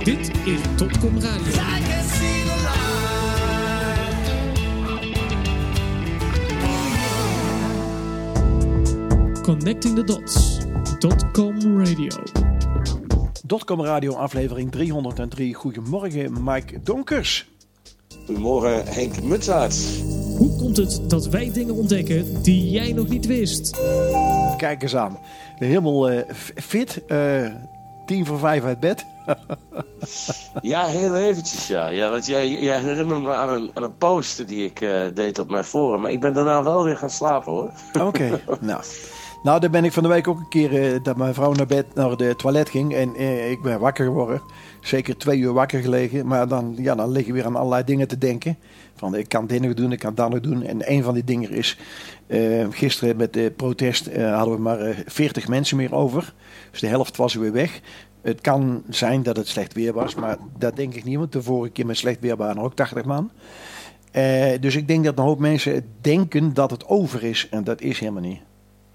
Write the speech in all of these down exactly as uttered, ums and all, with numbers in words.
Dit is Dotcom Radio. Connecting the Dots. Dotcom Radio. Dotcom Radio aflevering driehonderddrie. Goedemorgen Mike Donkers. Goedemorgen Henk Mutsaerts. Hoe komt het dat wij dingen ontdekken die jij nog niet wist? Kijk eens aan. Helemaal uh, fit. Uh, tien voor vijf uit bed. Ja, heel eventjes ja. ja want jij, jij herinnert me aan een, aan een post die ik uh, deed op mijn forum. Maar ik ben daarna wel weer gaan slapen hoor. Oké, okay. nou... Nou, dan ben ik van de week ook een keer uh, dat mijn vrouw naar bed naar de toilet ging. En uh, ik ben wakker geworden. Zeker twee uur wakker gelegen. Maar dan, ja, dan lig je weer aan allerlei dingen te denken. Van ik kan dit nog doen, ik kan dat nog doen. En een van die dingen is... Uh, gisteren met de protest uh, hadden we maar uh, veertig mensen meer over. Dus de helft was weer weg. Het kan zijn dat het slecht weer was. Maar dat denk ik niet. Want de vorige keer met slecht weer waren er ook tachtig man. Uh, dus ik denk dat een hoop mensen denken dat het over is. En dat is helemaal niet.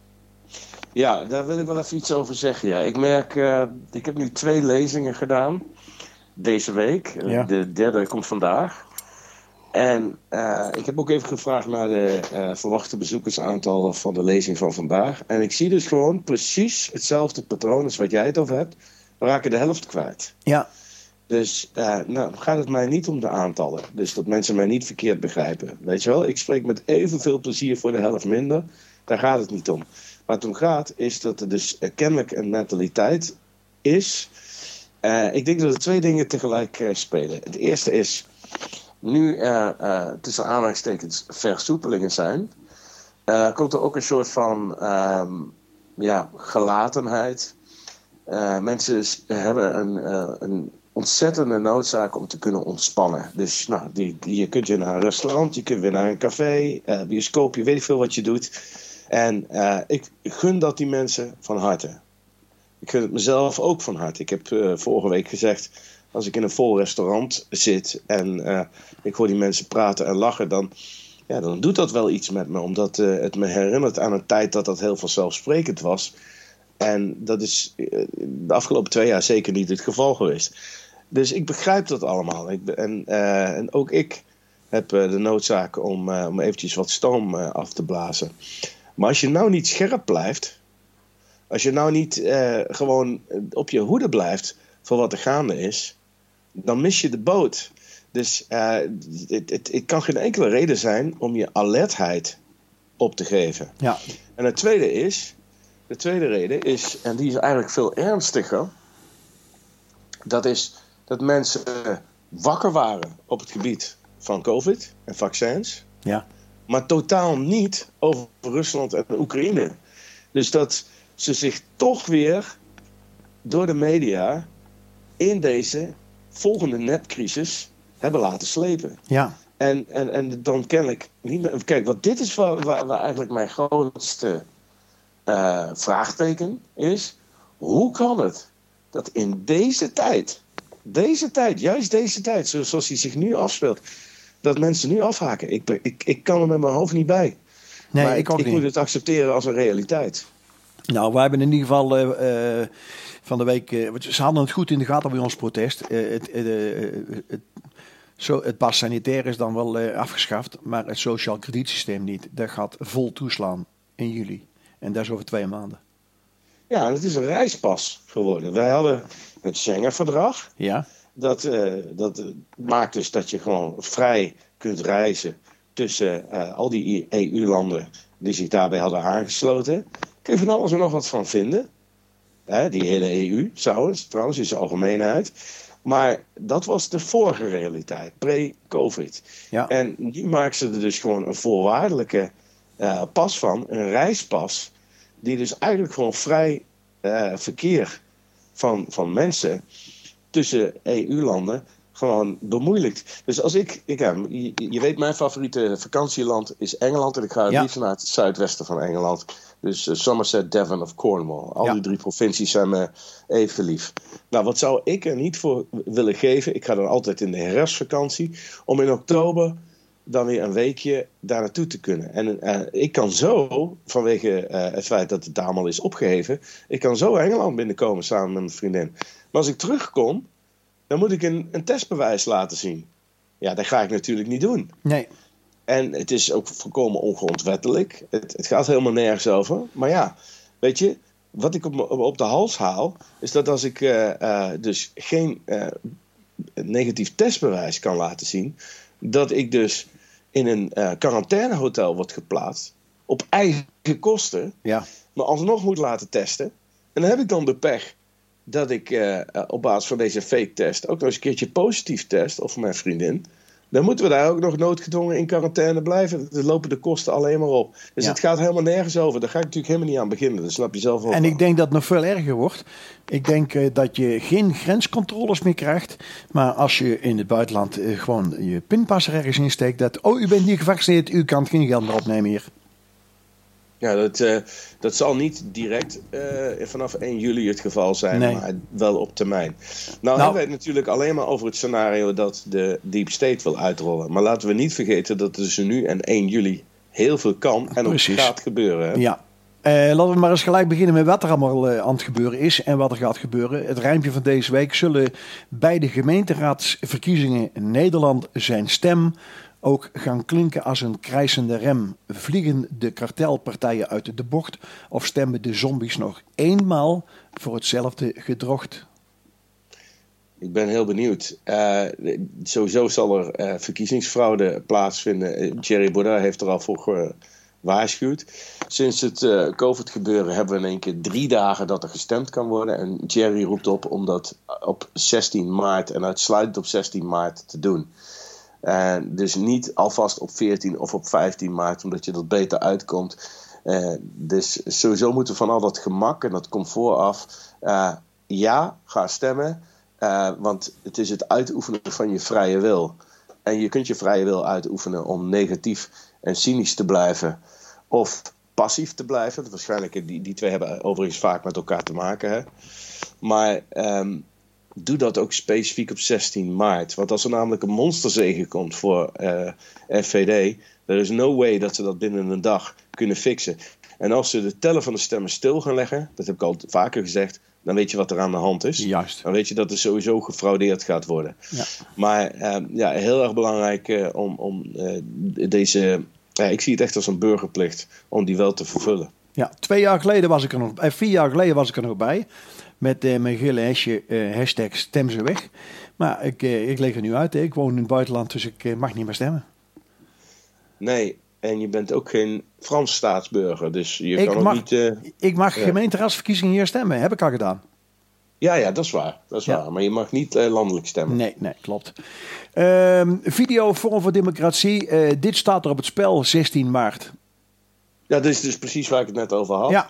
Ja, daar wil ik wel even iets over zeggen. Ja. Ik merk, uh, ik heb nu twee lezingen gedaan deze week. Ja. De derde komt vandaag. En uh, ik heb ook even gevraagd naar de uh, verwachte bezoekersaantallen van de lezing van vandaag. En ik zie dus gewoon precies hetzelfde patroon als wat jij het over hebt. We raken de helft kwijt. Ja. Dus uh, nou gaat het mij niet om de aantallen. Dus dat mensen mij niet verkeerd begrijpen. Weet je wel, ik spreek met evenveel plezier voor de helft minder. Daar gaat het niet om. Waar het om gaat is dat er dus uh, kennelijk een mentaliteit is. Uh, ik denk dat er twee dingen tegelijk uh, spelen. Het eerste is, nu er uh, uh, tussen aanhalingstekens versoepelingen zijn, uh, komt er ook een soort van uh, ja, gelatenheid. Uh, mensen hebben een, uh, een ontzettende noodzaak om te kunnen ontspannen. Dus nou, die, die, je kunt weer naar een restaurant, je kunt weer naar een café, uh, bioscoop, je weet niet veel wat je doet. En uh, ik gun dat die mensen van harte. Ik gun het mezelf ook van harte. Ik heb uh, vorige week gezegd, als ik in een vol restaurant zit en uh, ik hoor die mensen praten en lachen, dan, ja, dan doet dat wel iets met me. Omdat uh, het me herinnert aan een tijd dat dat heel vanzelfsprekend was. En dat is uh, de afgelopen twee jaar zeker niet het geval geweest. Dus ik begrijp dat allemaal. Ik, en, uh, en ook ik heb uh, de noodzaak om, uh, om eventjes wat stoom uh, af te blazen. Maar als je nou niet scherp blijft, als je nou niet uh, gewoon op je hoede blijft voor wat er gaande is, dan mis je de boot. Dus uh, het, het, het kan geen enkele reden zijn om je alertheid op te geven. Ja. En het tweede is, de tweede reden is, en die is eigenlijk veel ernstiger, dat is dat mensen wakker waren op het gebied van COVID en vaccins. Ja. Maar totaal niet over Rusland en Oekraïne. Dus dat ze zich toch weer door de media in deze volgende netcrisis hebben laten slepen. Ja. En, en, en dan kennelijk niet meer. Kijk, wat dit is waar, waar, waar eigenlijk mijn grootste uh, vraagteken is. Hoe kan het dat in deze tijd, deze tijd, juist deze tijd, zoals die zich nu afspeelt, dat mensen nu afhaken? Ik, ik, ik kan er met mijn hoofd niet bij. Nee, maar ik ook ik, ik niet. moet het accepteren als een realiteit. Nou, wij hebben in ieder geval uh, uh, van de week... Uh, ze hadden het goed in de gaten bij ons protest. Uh, het, uh, het, zo, het pas sanitair is dan wel uh, afgeschaft, maar het sociaal kredietsysteem niet. Dat gaat vol toeslaan in juli. En dat is over twee maanden. Ja, en het is een reispas geworden. Wij hadden het Schengen-verdrag. Ja. Dat, uh, dat maakt dus dat je gewoon vrij kunt reizen tussen uh, al die E U-landen die zich daarbij hadden aangesloten. Kun je van alles en nog wat van vinden. Hè, die hele E U, trouwens, trouwens, in zijn algemeenheid. Maar dat was de vorige realiteit, pre-COVID. Ja. En nu maken ze er dus gewoon een voorwaardelijke uh, pas van, een reispas, die dus eigenlijk gewoon vrij uh, verkeer van, van mensen tussen E U-landen gewoon bemoeilijkt. Dus als ik, ik ja, je, je weet, mijn favoriete vakantieland is Engeland. En ik ga het ja. liefst naar het zuidwesten van Engeland. Dus uh, Somerset, Devon of Cornwall. Al ja. die drie provincies zijn me even lief. Nou, wat zou ik er niet voor willen geven? Ik ga dan altijd in de herfstvakantie. Om in oktober dan weer een weekje daar naartoe te kunnen. En uh, ik kan zo, vanwege uh, het feit dat het daar allemaal is opgeheven, ik kan zo Engeland binnenkomen samen met mijn vriendin. Maar als ik terugkom, dan moet ik een, een testbewijs laten zien. Ja, dat ga ik natuurlijk niet doen. Nee. En het is ook volkomen ongrondwettelijk. Het, het gaat helemaal nergens over. Maar ja, weet je, wat ik op, op de hals haal, is dat als ik uh, uh, dus geen uh, negatief testbewijs kan laten zien, dat ik dus in een uh, quarantainehotel word geplaatst, op eigen kosten, Ja. maar alsnog moet laten testen. En dan heb ik dan de pech dat ik uh, op basis van deze fake test ook nog eens een keertje positief test, of mijn vriendin. Dan moeten we daar ook nog noodgedwongen in quarantaine blijven. Dan lopen de kosten alleen maar op. Dus ja. het gaat helemaal nergens over. Daar ga ik natuurlijk helemaal niet aan beginnen. Dat snap je zelf ook. En wel. ik denk dat het nog veel erger wordt. Ik denk uh, dat je geen grenscontroles meer krijgt. Maar als je in het buitenland uh, gewoon je pinpas er ergens insteekt. Dat, oh, u bent niet gevaccineerd, u kan geen geld meer opnemen hier. Ja, dat, uh, dat zal niet direct uh, vanaf één juli het geval zijn, nee. maar wel op termijn. Nou, nou hebben we het natuurlijk alleen maar over het scenario dat de Deep State wil uitrollen. Maar laten we niet vergeten dat er tussen nu en één juli heel veel kan en ook Precies. gaat gebeuren. Hè? Ja. Uh, laten we maar eens gelijk beginnen met wat er allemaal uh, aan het gebeuren is en wat er gaat gebeuren. Het rijmpje van deze week: zullen bij de gemeenteraadsverkiezingen in Nederland zijn stem ook gaan klinken als een krijsende rem? Vliegen de kartelpartijen uit de bocht of stemmen de zombies nog eenmaal voor hetzelfde gedrocht? Ik ben heel benieuwd. Uh, sowieso zal er uh, verkiezingsfraude plaatsvinden. Thierry Baudet heeft er al voor gewaarschuwd. Sinds het uh, COVID-gebeuren hebben we in één keer drie dagen dat er gestemd kan worden. En Thierry roept op om dat op zestien maart en uitsluitend op zestien maart te doen. Uh, dus niet alvast op veertien of op vijftien maart, omdat je dat beter uitkomt. Uh, dus sowieso moeten we van al dat gemak en dat comfort af. Uh, ja, ga stemmen. Uh, want het is het uitoefenen van je vrije wil. En je kunt je vrije wil uitoefenen om negatief en cynisch te blijven. Of passief te blijven. Waarschijnlijk, die, die twee hebben overigens vaak met elkaar te maken. Hè? Maar um, doe dat ook specifiek op zestien maart. Want als er namelijk een monsterzege komt voor uh, F V D... er is no way dat ze dat binnen een dag kunnen fixen. En als ze de tellen van de stemmen stil gaan leggen... dat heb ik al vaker gezegd... dan weet je wat er aan de hand is. Juist. Dan weet je dat er sowieso gefraudeerd gaat worden. Ja. Maar uh, ja, heel erg belangrijk uh, om, om uh, deze... Uh, ik zie het echt als een burgerplicht om die wel te vervullen. Ja, twee jaar geleden was ik er nog... Eh, vier jaar geleden was ik er nog bij... met uh, mijn gele hesje, uh, hashtag stem ze weg. Maar ik, uh, ik leg er nu uit. Hè. Ik woon in het buitenland, dus ik uh, mag niet meer stemmen. Nee, en je bent ook geen Frans staatsburger. Dus je ik kan ook mag, niet... Uh, ik mag ja. gemeenteraadsverkiezingen hier stemmen. Heb ik al gedaan. Ja, ja, dat is waar. Dat is Ja. waar. Maar je mag niet uh, landelijk stemmen. Nee, nee, klopt. Uh, video Forum voor Democratie. Uh, dit staat er op het spel, zestien maart. Ja, dat is dus precies waar ik het net over had. Ja.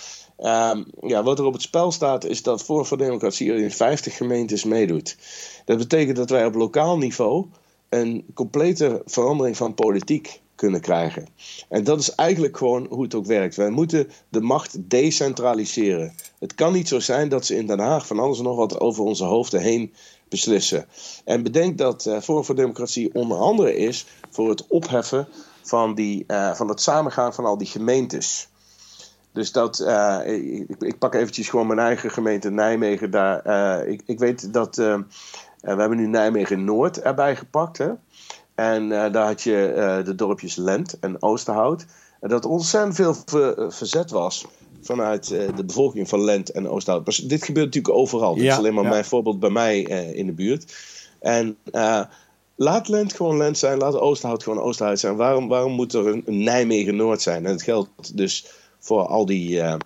Um, ja, wat er op het spel staat is dat Forum voor Democratie in vijftig gemeentes meedoet. Dat betekent dat wij op lokaal niveau een complete verandering van politiek kunnen krijgen. En dat is eigenlijk gewoon hoe het ook werkt. Wij moeten de macht decentraliseren. Het kan niet zo zijn dat ze in Den Haag van alles en nog wat over onze hoofden heen beslissen. En bedenk dat uh, Forum voor Democratie onder andere is voor het opheffen van, die, uh, van het samengaan van al die gemeentes. Dus dat, uh, ik, ik pak eventjes gewoon mijn eigen gemeente Nijmegen. Daar, uh, ik, ik weet dat, uh, uh, we hebben nu Nijmegen-Noord erbij gepakt. Hè? En uh, daar had je uh, de dorpjes Lent en Oosterhout. En dat er ontzettend veel ver, verzet was vanuit uh, de bevolking van Lent en Oosterhout. Maar dit gebeurt natuurlijk overal. Dit ja, is alleen maar ja. mijn voorbeeld bij mij uh, in de buurt. En uh, laat Lent gewoon Lent zijn, laat Oosterhout gewoon Oosterhout zijn. Waarom, waarom moet er een, een Nijmegen-Noord zijn? En het geldt dus voor al die... Uh,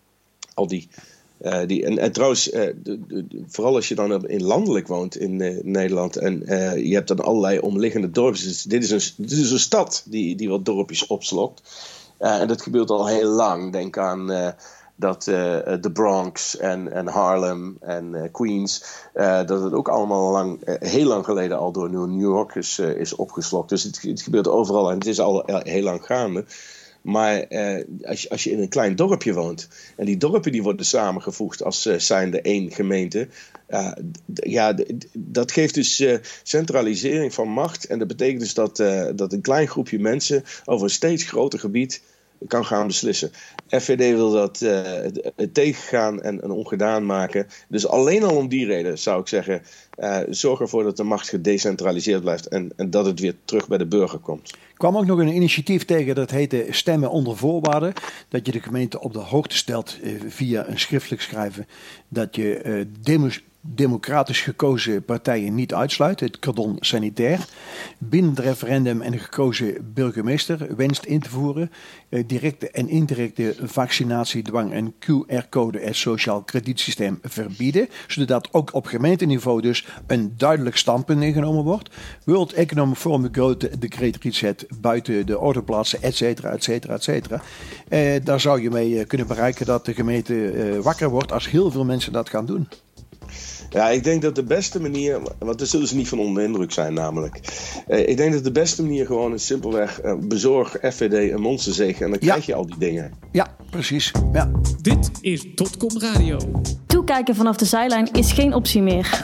al die Uh, die, en, en trouwens, uh, de, de, de, vooral als je dan in landelijk woont in uh, Nederland en uh, je hebt dan allerlei omliggende dorpjes. Dus dit, is een, dit is een stad die, die wat dorpjes opslokt. Uh, en dat gebeurt al heel lang. Denk aan uh, dat uh, de Bronx en, en Harlem en uh, Queens, uh, dat het ook allemaal lang, uh, heel lang geleden al door New York is, uh, is opgeslokt. Dus het, het gebeurt overal en het is al heel lang gaande. Maar eh, als, je, als je in een klein dorpje woont en die dorpen die worden samengevoegd als uh, zijnde één gemeente, uh, d- ja, d- d- dat geeft dus uh, centralisering van macht. En dat betekent dus dat, uh, dat een klein groepje mensen over een steeds groter gebied kan gaan beslissen. F V D wil dat uh, tegengaan en, en ongedaan maken. Dus alleen al om die reden zou ik zeggen, uh, zorg ervoor dat de macht gedecentraliseerd blijft en, en dat het weer terug bij de burger komt. Er kwam ook nog een initiatief tegen, dat heette Stemmen onder voorwaarden. Dat je de gemeente op de hoogte stelt uh, via een schriftelijk schrijven dat je uh, demos democratisch gekozen partijen niet uitsluit, het cordon sanitair, binnen het referendum en de gekozen burgemeester wenst in te voeren, eh, directe en indirecte vaccinatiedwang en Q R-code en sociaal kredietsysteem verbieden, zodat ook op gemeenteniveau dus een duidelijk standpunt ingenomen wordt. World Economic Forum grote decreet reset buiten de ordeplaatsen, et cetera, et cetera, et cetera. Eh, daar zou je mee kunnen bereiken dat de gemeente eh, wakker wordt als heel veel mensen dat gaan doen. Ja, ik denk dat de beste manier, want daar zullen ze niet van onder de indruk zijn namelijk. Uh, ik denk dat de beste manier gewoon is simpelweg uh, bezorg F V D een monsterzege en dan ja. krijg je al die dingen. Ja, precies. Ja. Dit is Dotcom Radio. Toekijken vanaf de zijlijn is geen optie meer.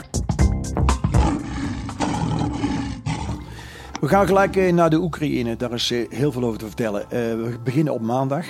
We gaan gelijk uh, naar de Oekraïne, daar is uh, heel veel over te vertellen. Uh, we beginnen op maandag.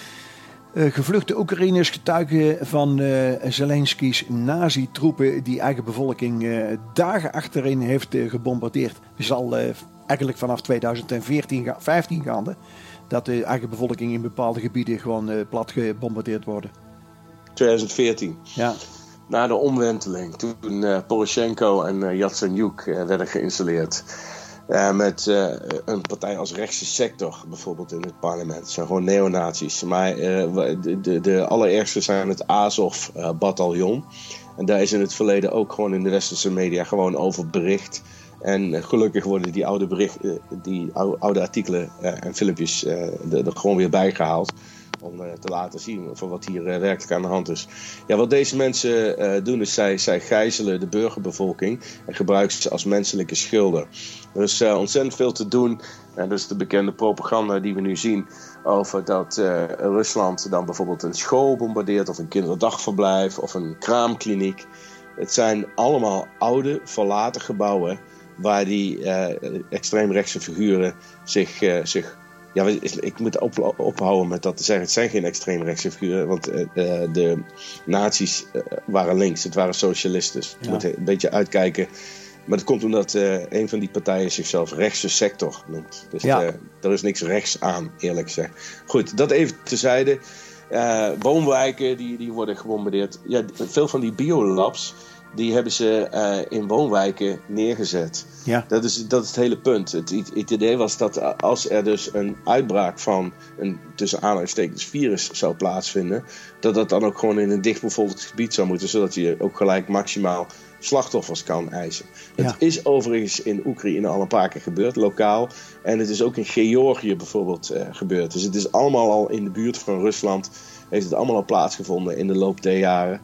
Uh, gevluchte Oekraïners getuigen van uh, Zelensky's nazi-troepen die eigen bevolking uh, dagen achterin heeft uh, gebombardeerd. Het is al uh, eigenlijk vanaf tweeduizend veertien, vijftien gaande dat de eigen bevolking in bepaalde gebieden gewoon uh, plat gebombardeerd worden. tweeduizend veertien. Ja. Na de omwenteling, toen uh, Poroshenko en uh, Yatsenyuk uh, werden geïnstalleerd. Uh, met uh, een partij als rechtse sector bijvoorbeeld in het parlement. Het zijn gewoon neonazies. Maar uh, de, de, de allerergste zijn het Azov-bataljon. Uh, en daar is in het verleden ook gewoon in de westerse media gewoon over bericht. En uh, gelukkig worden die oude, bericht, uh, die oude, oude artikelen uh, en filmpjes uh, er, er gewoon weer bijgehaald. Om uh, te laten zien van wat hier uh, werkelijk aan de hand is. Ja, wat deze mensen uh, doen is zij, zij gijzelen de burgerbevolking en gebruiken ze als menselijke schilder. Er is uh, ontzettend veel te doen. En dus de bekende propaganda die we nu zien over dat uh, Rusland dan bijvoorbeeld een school bombardeert of een kinderdagverblijf of een kraamkliniek. Het zijn allemaal oude, verlaten gebouwen waar die uh, extreemrechtse figuren zich... Uh, zich Ja, ik moet op, ophouden met dat te zeggen. Het zijn geen extreemrechtse figuren, want uh, de nazi's uh, waren links, het waren socialisten. Dus je ja. moet een beetje uitkijken. Maar dat komt omdat uh, een van die partijen zichzelf rechtse sector noemt. Dus ja. uh, er is niks rechts aan, eerlijk gezegd. Goed, dat even terzijde. Uh, woonwijken die, die worden gebombardeerd. Ja, veel van die biolabs, die hebben ze uh, in woonwijken neergezet. Ja. Dat is, dat is het hele punt. Het, het idee was dat als er dus een uitbraak van een tussen aanhalingstekens virus zou plaatsvinden, dat dat dan ook gewoon in een dichtbevolkt gebied zou moeten, zodat je ook gelijk maximaal slachtoffers kan eisen. Ja. Het is overigens in Oekraïne al een paar keer gebeurd, lokaal. En het is ook in Georgië bijvoorbeeld uh, gebeurd. Dus het is allemaal al in de buurt van Rusland, heeft het allemaal al plaatsgevonden in de loop der jaren.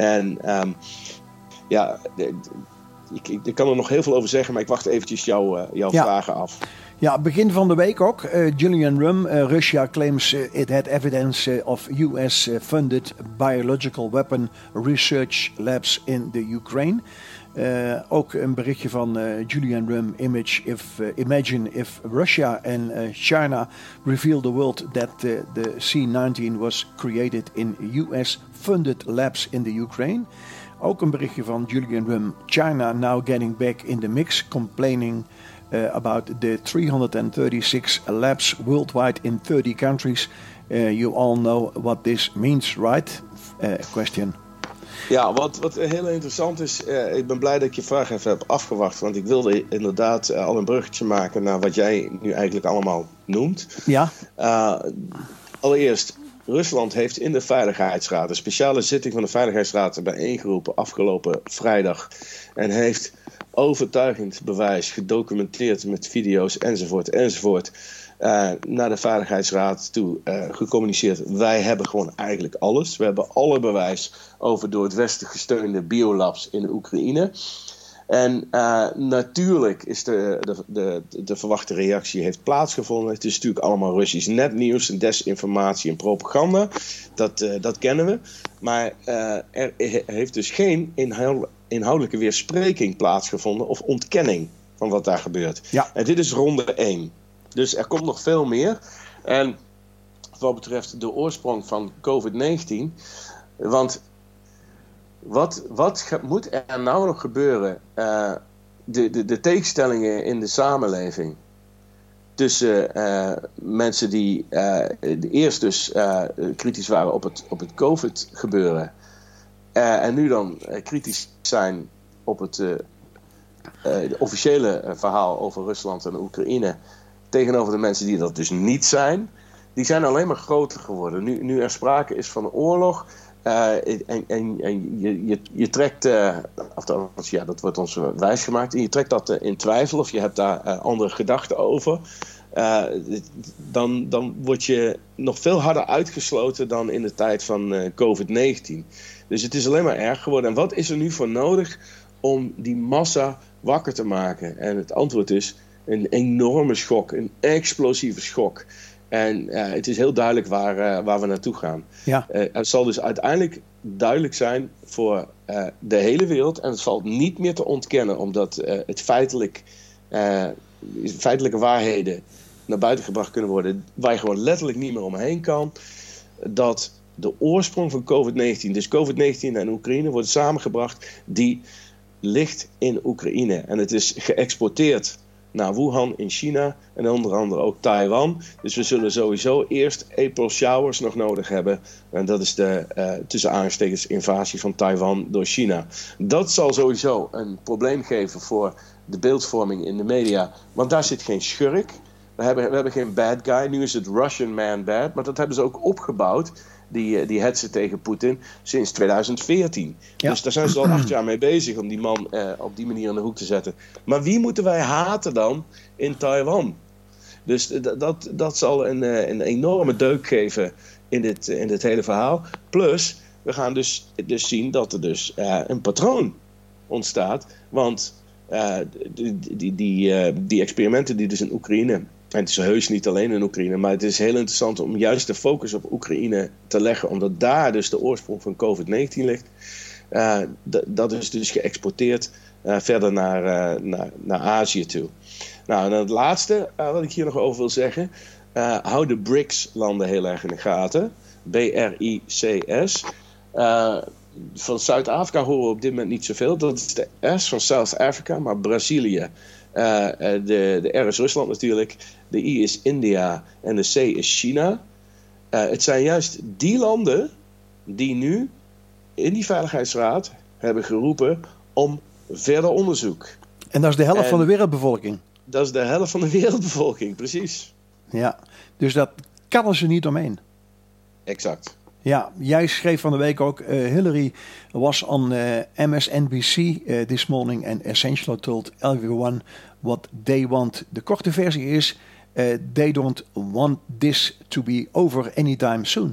En um, ja, ik, ik, ik kan er nog heel veel over zeggen, maar ik wacht eventjes jou, uh, jouw ja. vragen af. Ja, begin van de week ook. Uh, Julian Rum, uh, Russia claims uh, it had evidence uh, of U S-funded biological weapon research labs in the Ukraine. Uh, ook een berichtje van uh, Julian Rum, image if, uh, imagine if Russia and uh, China reveal the world that uh, the C nineteen was created in U S-funded labs in the Ukraine. Ook een berichtje van Julian Rum. China now getting back in the mix, complaining uh, about the three hundred thirty-six labs worldwide in thirty countries. Uh, you all know what this means, right? Uh, question. Ja, wat, wat heel interessant is, uh, ik ben blij dat ik je vraag even heb afgewacht. Want ik wilde inderdaad uh, al een bruggetje maken naar wat jij nu eigenlijk allemaal noemt. Ja. Uh, allereerst, Rusland heeft in de Veiligheidsraad, een speciale zitting van de Veiligheidsraad bijeengeroepen afgelopen vrijdag. En heeft overtuigend bewijs gedocumenteerd met video's enzovoort enzovoort. Uh, naar de Veiligheidsraad toe uh, gecommuniceerd. Wij hebben gewoon eigenlijk alles. We hebben alle bewijs over door het Westen gesteunde biolabs in de Oekraïne. En uh, natuurlijk is de, de, de, de verwachte reactie heeft plaatsgevonden. Het is natuurlijk allemaal Russisch netnieuws en desinformatie en propaganda. Dat, uh, dat kennen we. Maar uh, er heeft dus geen inhoudelijke weerspreking plaatsgevonden of ontkenning van wat daar gebeurt. Ja. En dit is ronde één. Dus er komt nog veel meer. En wat betreft de oorsprong van covid negentien. Want wat, wat ga, moet er nou nog gebeuren? Uh, de, de, de tegenstellingen in de samenleving tussen uh, mensen die uh, eerst dus uh, kritisch waren op het, op het COVID gebeuren uh, en nu dan uh, kritisch zijn op het uh, uh, officiële uh, verhaal over Rusland en Oekraïne tegenover de mensen die dat dus niet zijn, die zijn alleen maar groter geworden. Nu, nu er sprake is van een oorlog uh, en, en, en je, je, je trekt, uh, of ja, dat wordt ons wijsgemaakt, en je trekt dat uh, in twijfel of je hebt daar uh, andere gedachten over. Uh, dan, dan word je nog veel harder uitgesloten dan in de tijd van uh, covid negentien. Dus het is alleen maar erg geworden. En wat is er nu voor nodig om die massa wakker te maken? En het antwoord is een enorme schok, een explosieve schok. En uh, het is heel duidelijk waar, uh, waar we naartoe gaan. Ja. Uh, het zal dus uiteindelijk duidelijk zijn voor uh, de hele wereld. En het valt niet meer te ontkennen, omdat uh, het feitelijk, uh, feitelijke waarheden naar buiten gebracht kunnen worden, waar je gewoon letterlijk niet meer omheen kan, dat de oorsprong van covid negentien, dus covid negentien en Oekraïne, wordt samengebracht, die ligt in Oekraïne. En het is geëxporteerd naar Wuhan in China en onder andere ook Taiwan. Dus we zullen sowieso eerst April showers nog nodig hebben. En dat is de uh, tussen aangestekens invasie van Taiwan door China. Dat zal sowieso een probleem geven voor de beeldvorming in de media. Want daar zit geen schurk. We hebben, we hebben geen bad guy. Nu is het Russian man bad. Maar dat hebben ze ook opgebouwd, die, die hetze tegen Poetin, sinds tweeduizend veertien. Ja. Dus daar zijn ze al acht jaar mee bezig om die man eh, op die manier in de hoek te zetten. Maar wie moeten wij haten dan in Taiwan? Dus d- dat, dat zal een, een enorme deuk geven in dit, in dit hele verhaal. Plus, we gaan dus, dus zien dat er dus uh, een patroon ontstaat. Want uh, die, die, die, uh, die experimenten die dus in Oekraïne, en het is heus niet alleen in Oekraïne, maar het is heel interessant om juist de focus op Oekraïne te leggen, omdat daar dus de oorsprong van covid negentien ligt. Uh, d- dat is dus geëxporteerd uh, verder naar, uh, naar, naar Azië toe. Nou, en dan het laatste uh, wat ik hier nog over wil zeggen. Uh, hou de B R I C S-landen heel erg in de gaten. B R I C S. Uh, van Zuid-Afrika horen we op dit moment niet zoveel. Dat is de S van South Africa, maar Brazilië. Uh, de, de R is Rusland natuurlijk. De I is India en de C is China. Uh, het zijn juist die landen die nu in die Veiligheidsraad hebben geroepen om verder onderzoek. En dat is de helft en van de wereldbevolking. Dat is de helft van de wereldbevolking, precies. Ja, dus dat kan ze niet omheen. Exact. Ja, jij schreef van de week ook, uh, Hillary was on uh, M S N B C uh, this morning and essentially told everyone what they want. De korte versie is, uh, they don't want this to be over anytime soon.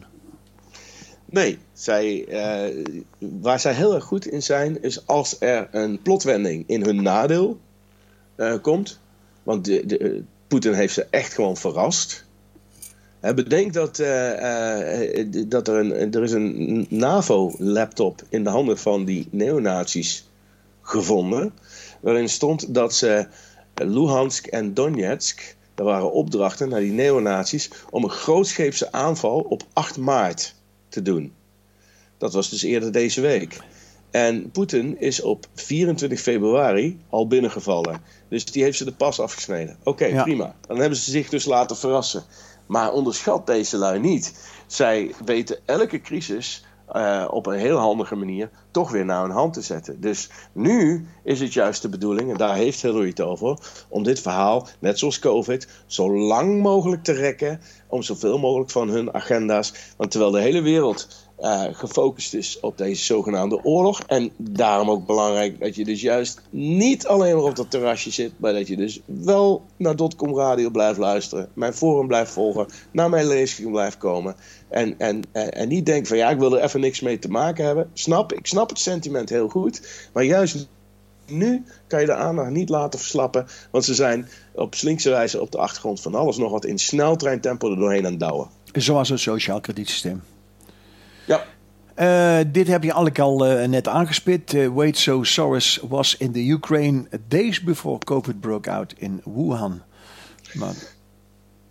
Nee, zij, uh, waar zij heel erg goed in zijn, is als er een plotwending in hun nadeel uh, komt. Want de, de, Poetin heeft ze echt gewoon verrast. Uh, bedenk dat, uh, uh, dat er, een, er is een NAVO-laptop in de handen van die neonazies gevonden, waarin stond dat ze Luhansk en Donetsk, daar waren opdrachten naar die neonazies om een grootscheepse aanval op acht maart te doen. Dat was dus eerder deze week. En Poetin is op vierentwintig februari al binnengevallen. Dus die heeft ze de pas afgesneden. Oké, okay, ja. Prima. Dan hebben ze zich dus laten verrassen. Maar onderschat deze lui niet. Zij weten elke crisis uh, op een heel handige manier toch weer naar hun hand te zetten. Dus nu is het juist de bedoeling, en daar heeft Hillary het over, om dit verhaal, net zoals COVID, zo lang mogelijk te rekken, om zoveel mogelijk van hun agenda's. Want terwijl de hele wereld Uh, gefocust is op deze zogenaamde oorlog. En daarom ook belangrijk dat je dus juist niet alleen maar op dat terrasje zit, maar dat je dus wel naar Dotcom Radio blijft luisteren, mijn forum blijft volgen, naar mijn lezing blijft komen. En, en, en, en niet denken van ja, ik wil er even niks mee te maken hebben. Snap, ik snap het sentiment heel goed, maar juist nu kan je de aandacht niet laten verslappen, want ze zijn op slinkse wijze op de achtergrond van alles nog wat in sneltreintempo er doorheen aan het douwen. Zoals het sociaal kredietsysteem. Ja. Uh, dit heb je eigenlijk al uh, net aangespit. Uh, wait, so Soros was in the Ukraine days before COVID broke out in Wuhan. Maar...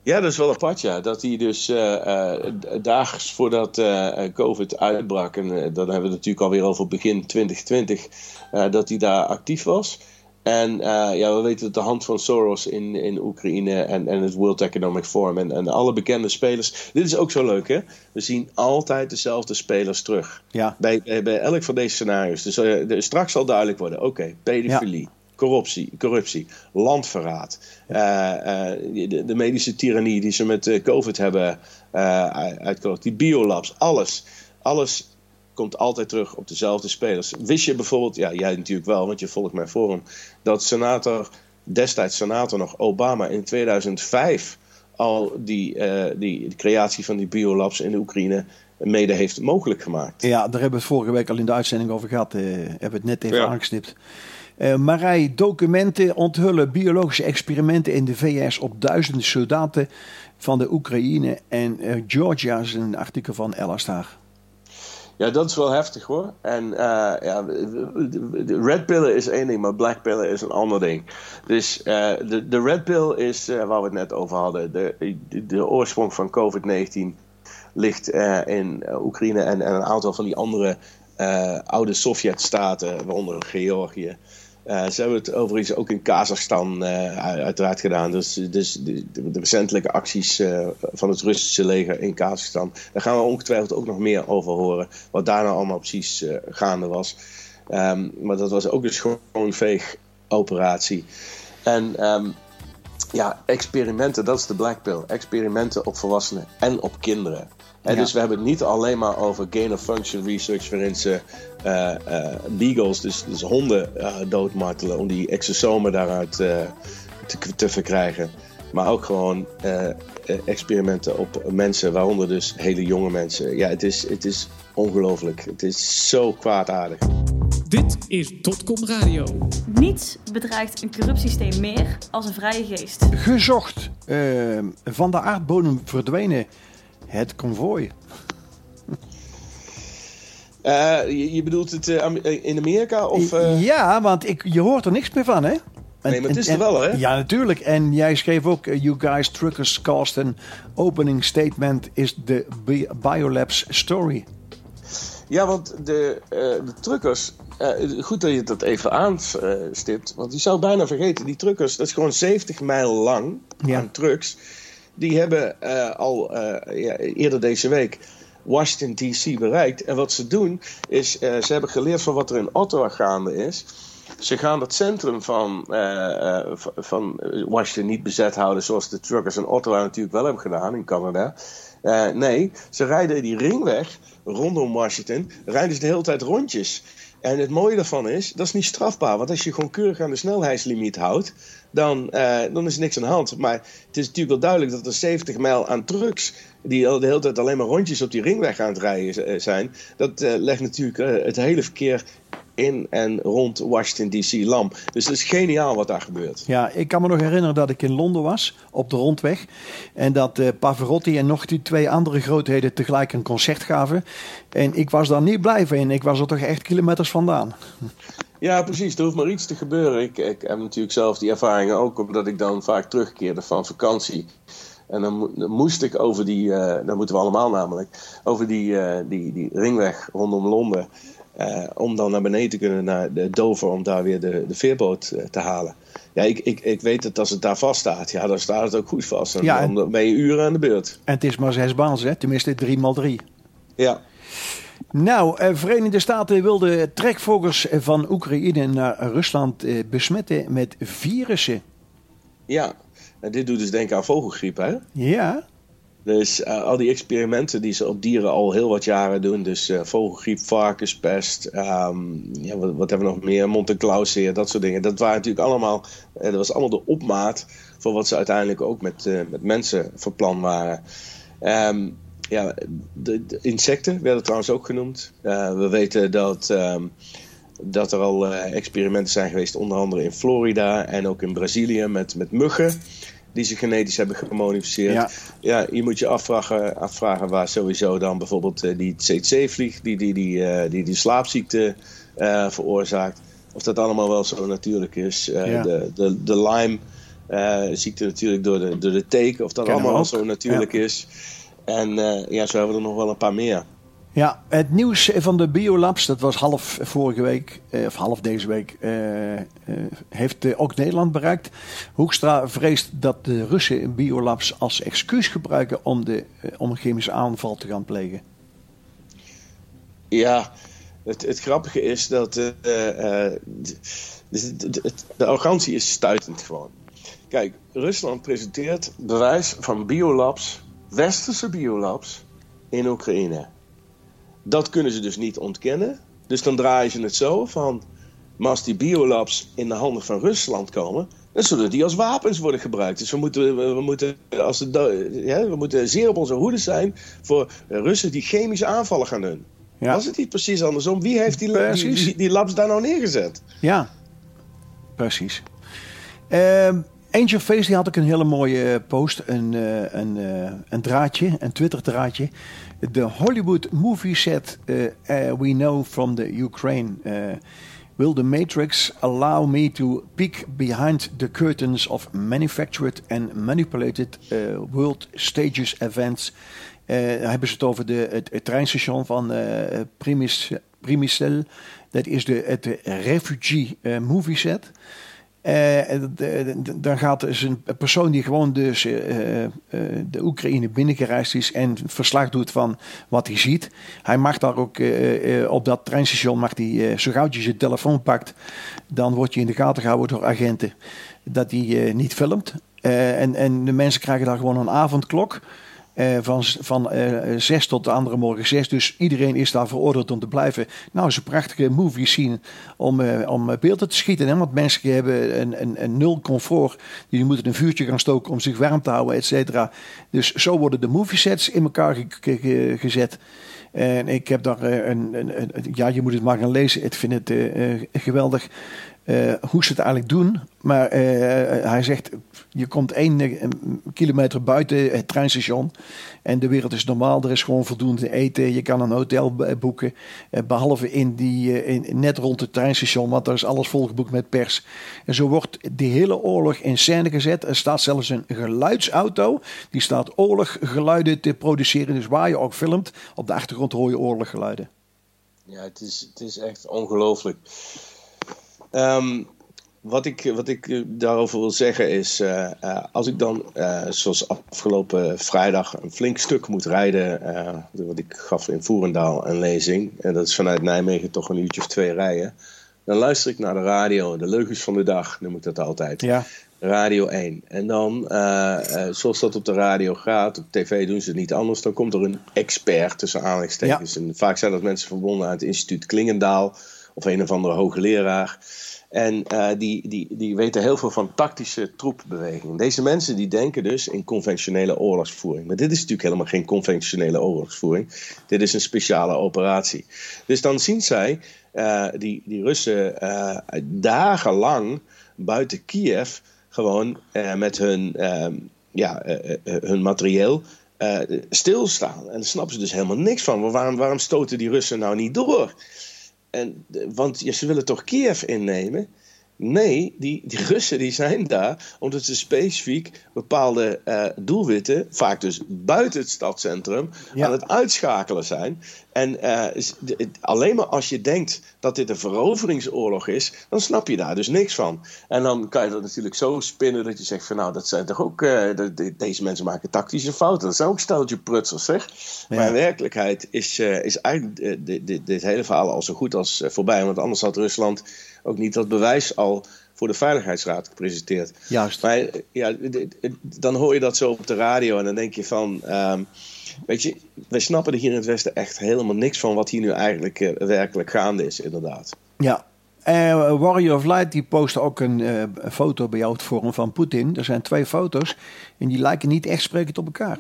Ja, dat is wel apart, ja. Dat hij dus uh, uh, daags voordat uh, COVID uitbrak, en uh, dan hebben we het natuurlijk alweer over begin twintig twintig, uh, dat hij daar actief was. En uh, ja, we weten dat de hand van Soros in, in Oekraïne en, en het World Economic Forum en, en alle bekende spelers. Dit is ook zo leuk, hè? We zien altijd dezelfde spelers terug. Ja. Bij, bij, bij elk van deze scenario's. Dus uh, de, straks zal duidelijk worden, oké, okay, pedofilie. Ja. Corruptie, corruptie, landverraad, uh, uh, de, de medische tirannie die ze met uh, COVID hebben uh, uitgekocht, die biolabs, alles, alles komt altijd terug op dezelfde spelers. Wist je bijvoorbeeld, ja, jij natuurlijk wel, want je volgt mijn forum, dat senator, destijds senator nog Obama in tweeduizend vijf al die, uh, die de creatie van die biolabs in de Oekraïne mede heeft mogelijk gemaakt. Ja, daar hebben we het vorige week al in de uitzending over gehad, uh, hebben we het net even ja. aangestipt. Uh, Marij, documenten onthullen biologische experimenten in de V S op duizenden soldaten van de Oekraïne en uh, Georgia is een artikel van Ella Star. Ja, dat is wel heftig hoor. En uh, ja, de red pillen is één ding, maar black pillen is een ander ding. Dus uh, de, de red pill is uh, waar we het net over hadden. De, de, de oorsprong van covid negentien ligt uh, in Oekraïne en, en een aantal van die andere uh, oude Sovjet-staten, waaronder Georgië. Uh, ze hebben het overigens ook in Kazachstan uh, uiteraard gedaan. Dus, dus de, de, de recentelijke acties uh, van het Russische leger in Kazachstan. Daar gaan we ongetwijfeld ook nog meer over horen. Wat daar nou allemaal precies uh, gaande was. Um, maar dat was ook een schoonveeg-operatie. En um, ja, experimenten, dat is de black pill. Experimenten op volwassenen en op kinderen. En ja. Dus we hebben het niet alleen maar over gain-of-function research, waarin ze uh, uh, beagles, dus, dus honden, uh, doodmartelen om die exosomen daaruit uh, te, te verkrijgen. Maar ook gewoon uh, experimenten op mensen, waaronder dus hele jonge mensen. Ja, het is, het is ongelooflijk. Het is zo kwaadaardig. Dit is Dotcom Radio. Niets bedreigt een corruptiesysteem meer als een vrije geest. Gezocht. Uh, van de aardbodem verdwenen. Het konvooi. Uh, je, je bedoelt het uh, in Amerika? Of, uh... Ja, want ik, je hoort er niks meer van, hè? En, nee, maar het is en, er wel, hè? Ja, natuurlijk. En jij schreef ook, uh, you guys truckers cast an opening statement is the biolabs story. Ja, want de, uh, de truckers, uh, goed dat je dat even aanstipt, want je zou bijna vergeten, die truckers, dat is gewoon zeventig mijl lang ja. aan trucks. Die hebben uh, al uh, ja, eerder deze week Washington D C bereikt. En wat ze doen is, uh, ze hebben geleerd van wat er in Ottawa gaande is. Ze gaan het centrum van, uh, uh, van Washington niet bezet houden, zoals de truckers in Ottawa natuurlijk wel hebben gedaan in Canada. Uh, nee, ze rijden die ringweg rondom Washington, rijden ze de hele tijd rondjes. En het mooie daarvan is, dat is niet strafbaar. Want als je gewoon keurig aan de snelheidslimiet houdt, dan, uh, dan is er niks aan de hand. Maar het is natuurlijk wel duidelijk dat er zeventig mijl aan trucks, die de hele tijd alleen maar rondjes op die ringweg aan het rijden zijn, dat uh, legt natuurlijk uh, het hele verkeer in en rond Washington D C lam. Dus het is geniaal wat daar gebeurt. Ja, ik kan me nog herinneren dat ik in Londen was, op de rondweg. En dat uh, Pavarotti en nog die twee andere grootheden tegelijk een concert gaven. En ik was daar niet blij van. Ik was er toch echt kilometers vandaan. Ja, precies. Er hoeft maar iets te gebeuren. Ik, ik heb natuurlijk zelf die ervaringen ook, omdat ik dan vaak terugkeerde van vakantie. En dan, dan moest ik over die, uh, dat moeten we allemaal namelijk, over die, uh, die, die ringweg rondom Londen. Uh, om dan naar beneden te kunnen naar de Dover, om daar weer de, de veerboot uh, te halen. Ja, ik, ik, ik weet dat als het daar vast staat, ja, dan staat het ook goed vast. En ja, en, dan ben je uren aan de beurt. En het is maar zes baans, hè? Tenminste drie maal drie. Ja. Nou, uh, Verenigde Staten wilden trekvogels van Oekraïne naar Rusland uh, besmetten met virussen. Ja, en dit doet dus denken aan vogelgriep, hè? Ja. Dus uh, al die experimenten die ze op dieren al heel wat jaren doen. Dus uh, vogelgriep, varkenspest, um, ja, wat, wat hebben we nog meer? Monte-Clauseer, dat soort dingen. Dat waren natuurlijk allemaal, uh, dat was allemaal de opmaat voor wat ze uiteindelijk ook met, uh, met mensen van plan waren. Um, ja, de, de insecten werden trouwens ook genoemd. Uh, we weten dat, um, dat er al uh, experimenten zijn geweest, onder andere in Florida en ook in Brazilië met, met muggen. Die ze genetisch hebben gemodificeerd. Ja. Ja, je moet je afvragen, afvragen waar sowieso dan bijvoorbeeld uh, die C C-vlieg, die die, die, uh, die die slaapziekte uh, veroorzaakt. Of dat allemaal wel zo natuurlijk is. Uh, ja. de, de, de Lyme Uh, ziekte natuurlijk door de, door de teken, of dat Kennen allemaal ook. zo natuurlijk Ja. is. En uh, ja, zo hebben we er nog wel een paar meer. Ja, het nieuws van de biolabs, dat was half vorige week, eh, of half deze week, eh, eh, heeft eh, ook Nederland bereikt. Hoekstra vreest dat de Russen biolabs als excuus gebruiken om, de, eh, om een chemische aanval te gaan plegen. Ja, het, het grappige is dat uh, uh, de, de, de, de arrogantie is stuitend gewoon. Kijk, Rusland presenteert bewijs van biolabs, westerse biolabs, in Oekraïne. Dat kunnen ze dus niet ontkennen. Dus dan draaien ze het zo van, maar als die biolabs in de handen van Rusland komen, dan zullen die als wapens worden gebruikt. Dus we moeten, we, we moeten, als de, ja, we moeten zeer op onze hoede zijn voor Russen die chemische aanvallen gaan doen. Ja. Was het niet precies andersom? Wie heeft die, die, Precies. die, die labs daar nou neergezet? Ja, precies. Uh, Angel Face die had ook een hele mooie post, een, uh, een, uh, een draadje, een Twitter draadje. The Hollywood movie set uh, uh, we know from the Ukraine. Uh, will the Matrix allow me to peek behind the curtains of manufactured and manipulated uh, world stages events? Uh, dan hebben ze het over de, het, het treinstation van uh, Primis, Primisel. Dat is de, het refugee uh, movie set. Uh, dan gaat dus een persoon die gewoon dus uh, uh, de Oekraïne binnengereisd is en verslag doet van wat hij ziet. Hij mag daar ook uh, uh, op dat treinstation, mag hij, uh, zo gauw je zijn telefoon pakt, dan wordt je in de gaten gehouden door agenten dat hij uh, niet filmt. Uh, en, en de mensen krijgen daar gewoon een avondklok. Uh, van van uh, zes tot de andere morgen zes. Dus iedereen is daar veroordeeld om te blijven. Nou, is een prachtige movie zien om, uh, om beelden te schieten. Hè? Want mensen hebben een, een, een nul comfort. Die moeten een vuurtje gaan stoken om zich warm te houden, et cetera. Dus zo worden de movie sets in elkaar ge- ge- gezet. En ik heb daar uh, een, een, een... Ja, je moet het maar gaan lezen. Ik vind het uh, uh, geweldig. Uh, hoe ze het eigenlijk doen. Maar uh, hij zegt, je komt één uh, kilometer buiten het treinstation en de wereld is normaal. Er is gewoon voldoende eten. Je kan een hotel boeken. Uh, behalve in die, uh, in, net rond het treinstation, want daar is alles volgeboekt met pers. En zo wordt die hele oorlog in scène gezet. Er staat zelfs een geluidsauto. Die staat oorloggeluiden te produceren. Dus waar je ook filmt, op de achtergrond hoor je oorloggeluiden. Ja, het is, het is echt ongelooflijk. Um, wat, ik, wat ik daarover wil zeggen is, uh, uh, als ik dan, uh, zoals afgelopen vrijdag, een flink stuk moet rijden, uh, wat ik gaf in Voerendaal een lezing, en dat is vanuit Nijmegen toch een uurtje of twee rijden, dan luister ik naar de radio, de leugens van de dag, noem ik dat altijd. Ja. Radio één. En dan, uh, uh, zoals dat op de radio gaat, op tv doen ze het niet anders, dan komt er een expert tussen aanhalingstekens. Ja. En vaak zijn dat mensen verbonden aan het instituut Klingendaal, of een of andere hoogleraar. En uh, die, die, die weten heel veel van tactische troepbewegingen. Deze mensen die denken dus in conventionele oorlogsvoering. Maar dit is natuurlijk helemaal geen conventionele oorlogsvoering. Dit is een speciale operatie. Dus dan zien zij uh, die, die Russen uh, dagenlang buiten Kiev gewoon uh, met hun, uh, ja, uh, uh, hun materieel uh, stilstaan. En daar snappen ze dus helemaal niks van. Maar waarom, waarom stoten die Russen nou niet door? En, want ja, ze willen toch Kiev innemen? Nee, die, die Russen die zijn daar omdat ze specifiek bepaalde uh, doelwitten, vaak dus buiten het stadscentrum, ja. aan het uitschakelen zijn. En uh, alleen maar als je denkt dat dit een veroveringsoorlog is, dan snap je daar dus niks van. En dan kan je dat natuurlijk zo spinnen dat je zegt van nou, dat zijn toch ook, uh, de, de, deze mensen maken tactische fouten. Dat zijn ook steltje prutsers, zeg. Ja. Maar in werkelijkheid is, uh, is eigenlijk uh, dit, dit, dit hele verhaal al zo goed als uh, voorbij. Want anders had Rusland ook niet dat bewijs al voor de Veiligheidsraad gepresenteerd. Juist. Maar ja, dan hoor je dat zo op de radio en dan denk je van, um, weet je, wij snappen er hier in het Westen echt helemaal niks van wat hier nu eigenlijk uh, werkelijk gaande is, inderdaad. Ja. Uh, Warrior of Light die postte ook een uh, foto bij jou het forum van Poetin. Er zijn twee foto's en die lijken niet echt sprekend op elkaar.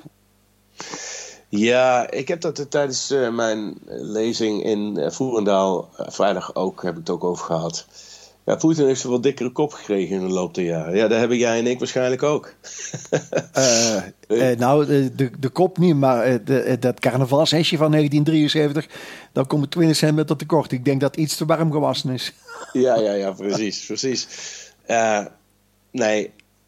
Ja, ik heb dat uh, tijdens uh, mijn lezing in uh, Voerendaal uh, vrijdag ook, heb ik het ook over gehad. Ja, Poetin heeft een wat dikkere kop gekregen in de loop der jaren. Ja, dat hebben jij en ik waarschijnlijk ook. uh, uh, nou, de, de, de kop niet, maar uh, de, dat carnavalshesje van negentien drieënzeventig, dan komt het twintig cent met dat tekort. Ik denk dat iets te warm gewassen is. ja, ja, ja, precies, precies. Uh, nee,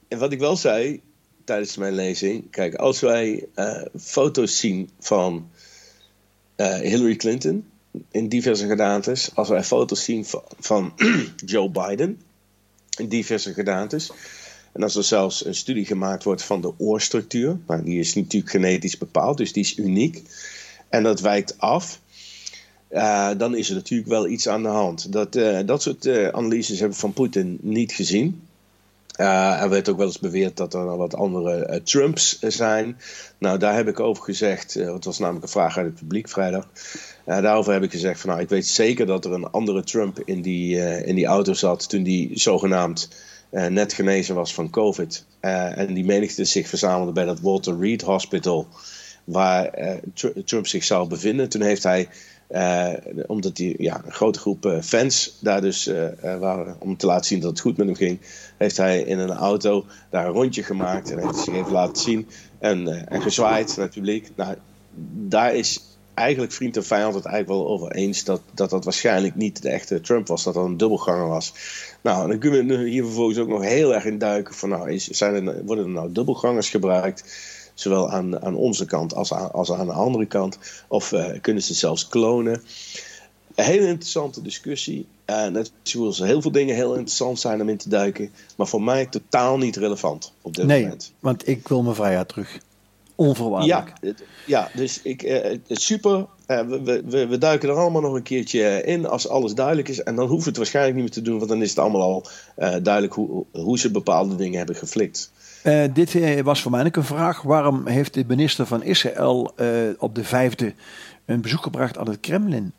en wat ik wel zei tijdens mijn lezing, kijk, als wij uh, foto's zien van uh, Hillary Clinton in diverse gedaantes, als wij foto's zien van, van Joe Biden in diverse gedaantes, en als er zelfs een studie gemaakt wordt van de oorstructuur, nou, die is natuurlijk genetisch bepaald, dus die is uniek, en dat wijkt af, uh, dan is er natuurlijk wel iets aan de hand. Dat, uh, dat soort uh, analyses hebben we van Poetin niet gezien. Uh, er werd ook wel eens beweerd dat er nog wat andere uh, Trumps zijn. Nou, daar heb ik over gezegd, uh, het was namelijk een vraag uit het publiek vrijdag. Uh, daarover heb ik gezegd van, nou, ik weet zeker dat er een andere Trump in die, uh, in die auto zat toen die zogenaamd uh, net genezen was van COVID. Uh, en die menigte zich verzamelde bij dat Walter Reed Hospital, waar uh, tr- Trump zich zou bevinden. Toen heeft hij, uh, omdat hij ja, een grote groep uh, fans daar dus uh, uh, waren, om te laten zien dat het goed met hem ging, heeft hij in een auto daar een rondje gemaakt en heeft hij zich even laten zien en, uh, en gezwaaid naar het publiek. Nou, daar is eigenlijk vriend en vijand het eigenlijk wel over eens dat, dat dat waarschijnlijk niet de echte Trump was, dat dat een dubbelganger was. Nou, dan kunnen we hier vervolgens ook nog heel erg in duiken van, nou, is, zijn er, worden er nou dubbelgangers gebruikt, zowel aan, aan onze kant als aan, als aan de andere kant, of uh, kunnen ze zelfs klonen? Een hele interessante discussie. Uh, net zoals heel veel dingen heel interessant zijn om in te duiken, maar voor mij totaal niet relevant op dit nee, moment. Want ik wil mijn vrijheid terug. Onvoorwaardelijk. Ja, het, ja dus ik, uh, het is super. Uh, we, we, we duiken er allemaal nog een keertje in als alles duidelijk is. En dan hoeven we het waarschijnlijk niet meer te doen, want dan is het allemaal al uh, duidelijk hoe, hoe ze bepaalde dingen hebben geflikt. Uh, dit uh, was voor mij ook een vraag. Waarom heeft de minister van Israël uh, op de vijfde een bezoek gebracht aan het Kremlin?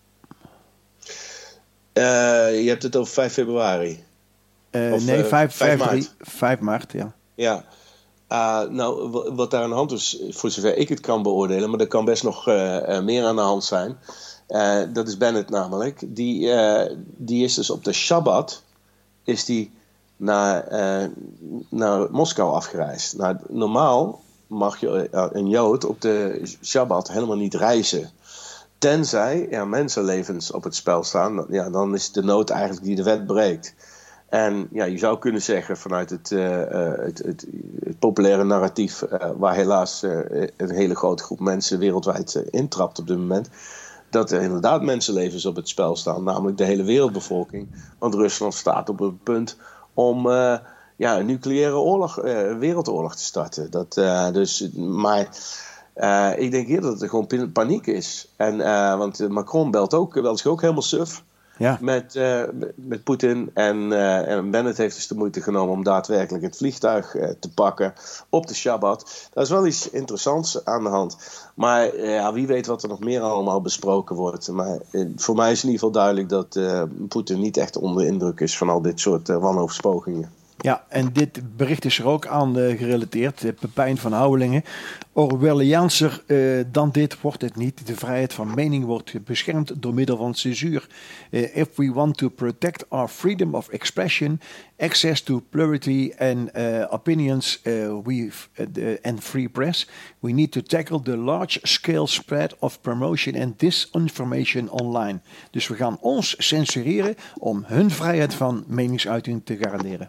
Uh, je hebt het over vijf februari. Uh, of, nee, uh, vijf, vijf vijf, maart. vijf maart, ja. Ja. Uh, nou, w- wat daar aan de hand is, voor zover ik het kan beoordelen, maar er kan best nog uh, uh, meer aan de hand zijn. Uh, dat is Bennett namelijk. Die, uh, die is dus op de Shabbat is die naar, uh, naar Moskou afgereisd. Nou, normaal mag je uh, een Jood op de Shabbat helemaal niet reizen. Tenzij er mensenlevens op het spel staan, ja, dan is de nood eigenlijk die de wet breekt. En ja, je zou kunnen zeggen vanuit het, uh, het, het, het populaire narratief, uh, waar helaas uh, een hele grote groep mensen wereldwijd uh, intrapt op dit moment, dat er inderdaad mensenlevens op het spel staan, namelijk de hele wereldbevolking. Want Rusland staat op het punt om uh, ja, een nucleaire oorlog, uh, wereldoorlog te starten. Dat, uh, dus, maar uh, ik denk hier dat er gewoon paniek is. En, uh, want Macron belt ook, wel zich ook helemaal suf. Ja. Met, uh, met Poetin en, uh, en Bennett heeft dus de moeite genomen om daadwerkelijk het vliegtuig uh, te pakken op de Shabbat. Daar is wel iets interessants aan de hand. Maar uh, ja, wie weet wat er nog meer allemaal besproken wordt. Maar uh, voor mij is in ieder geval duidelijk dat uh, Poetin niet echt onder de indruk is van al dit soort uh, wanhoopspogingen. Ja, en dit bericht is er ook aan uh, gerelateerd. Uh, Pepijn van Houwelingen. Orwelliaanser uh, dan dit wordt het niet. De vrijheid van mening wordt beschermd door middel van censuur. Uh, if we want to protect our freedom of expression, access to plurality and uh, opinions uh, we uh, the, and free press, we need to tackle the large-scale spread of promotion and disinformation online. Dus we gaan ons censureren om hun vrijheid van meningsuiting te garanderen.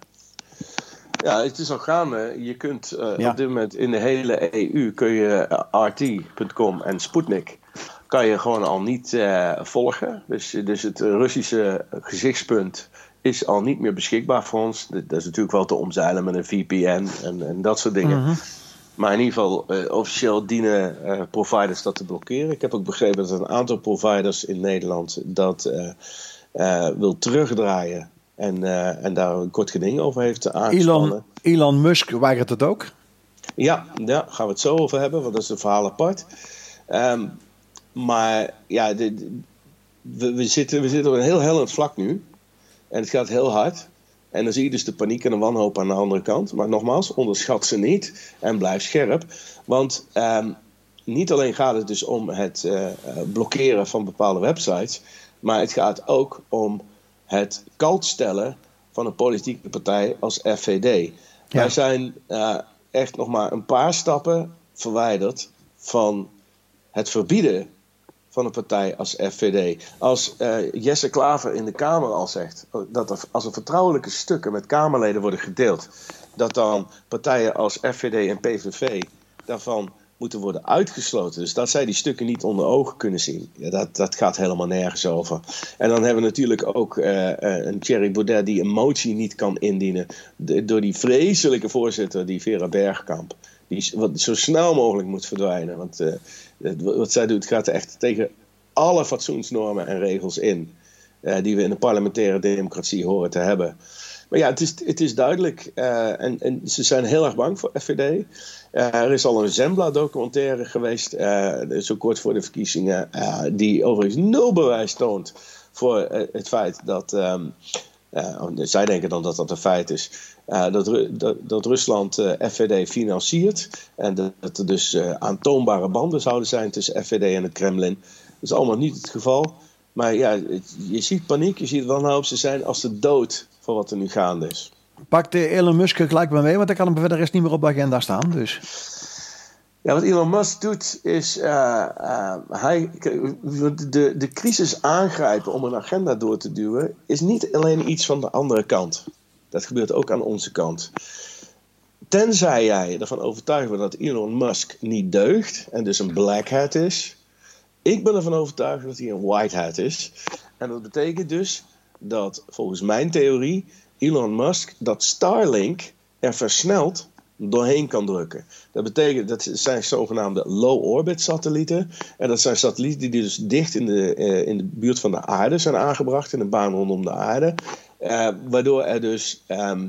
Ja, het is al gaande. Je kunt uh, ja. op dit moment in de hele E U kun je uh, R T punt com en Sputnik kan je gewoon al niet uh, volgen. Dus, dus het Russische gezichtspunt is al niet meer beschikbaar voor ons. Dat is natuurlijk wel te omzeilen met een V P N en, en dat soort dingen. Mm-hmm. Maar in ieder geval, uh, officieel dienen uh, providers dat te blokkeren. Ik heb ook begrepen dat een aantal providers in Nederland dat uh, uh, wil terugdraaien. En, uh, en daar een kort geding over heeft aangespannen. Elon, Elon Musk weigert het ook? Ja, daar gaan we het zo over hebben, want dat is een verhaal apart. Um, maar ja, de, de, we, we, zitten, we zitten op een heel hellend vlak nu. En het gaat heel hard. En dan zie je dus de paniek en de wanhoop aan de andere kant. Maar nogmaals, onderschat ze niet en blijf scherp. Want um, niet alleen gaat het dus om het uh, blokkeren van bepaalde websites, maar het gaat ook om het kaltstellen van een politieke partij als F V D. Ja. Wij zijn uh, echt nog maar een paar stappen verwijderd van het verbieden van een partij als F V D. Als uh, Jesse Klaver in de Kamer al zegt dat er, als er vertrouwelijke stukken met Kamerleden worden gedeeld, dat dan partijen als F V D en P V V daarvan moeten worden uitgesloten. Dus dat zij die stukken niet onder ogen kunnen zien. Ja, dat, dat gaat helemaal nergens over. En dan hebben we natuurlijk ook uh, uh, een Thierry Baudet die een motie niet kan indienen. De, door die vreselijke voorzitter, die Vera Bergkamp. Die wat zo snel mogelijk moet verdwijnen. Want uh, wat zij doet gaat echt tegen alle fatsoensnormen en regels in. Uh, die we in een parlementaire democratie horen te hebben. Maar ja, het is, het is duidelijk. Uh, en, en ze zijn heel erg bang voor F V D. Uh, er is al een Zembla-documentaire geweest, uh, zo kort voor de verkiezingen, uh, die overigens nul bewijs toont voor uh, het feit dat, um, uh, zij denken dan dat dat een feit is, uh, dat, dat, dat Rusland uh, F V D financiert en dat, dat er dus uh, aantoonbare banden zouden zijn tussen F V D en het Kremlin. Dat is allemaal niet het geval. Maar ja, het, je ziet paniek, je ziet wanhoop, ze zijn als de dood voor wat er nu gaande is. Pakt Elon Musk gelijk maar mee, want hij kan hem verder rest niet meer op de agenda staan. Dus. Ja, wat Elon Musk doet is, uh, uh, hij, de, de crisis aangrijpen om een agenda door te duwen, is niet alleen iets van de andere kant. Dat gebeurt ook aan onze kant. Tenzij jij ervan overtuigd wordt dat Elon Musk niet deugt en dus een black hat is. Ik ben ervan overtuigd dat hij een white hat is. En dat betekent dus dat volgens mijn theorie Elon Musk dat Starlink er versneld doorheen kan drukken. Dat betekent, dat zijn zogenaamde low-orbit satellieten. En dat zijn satellieten die dus dicht in de, uh, in de buurt van de aarde zijn aangebracht, in de baan rondom de aarde. Uh, waardoor er dus um,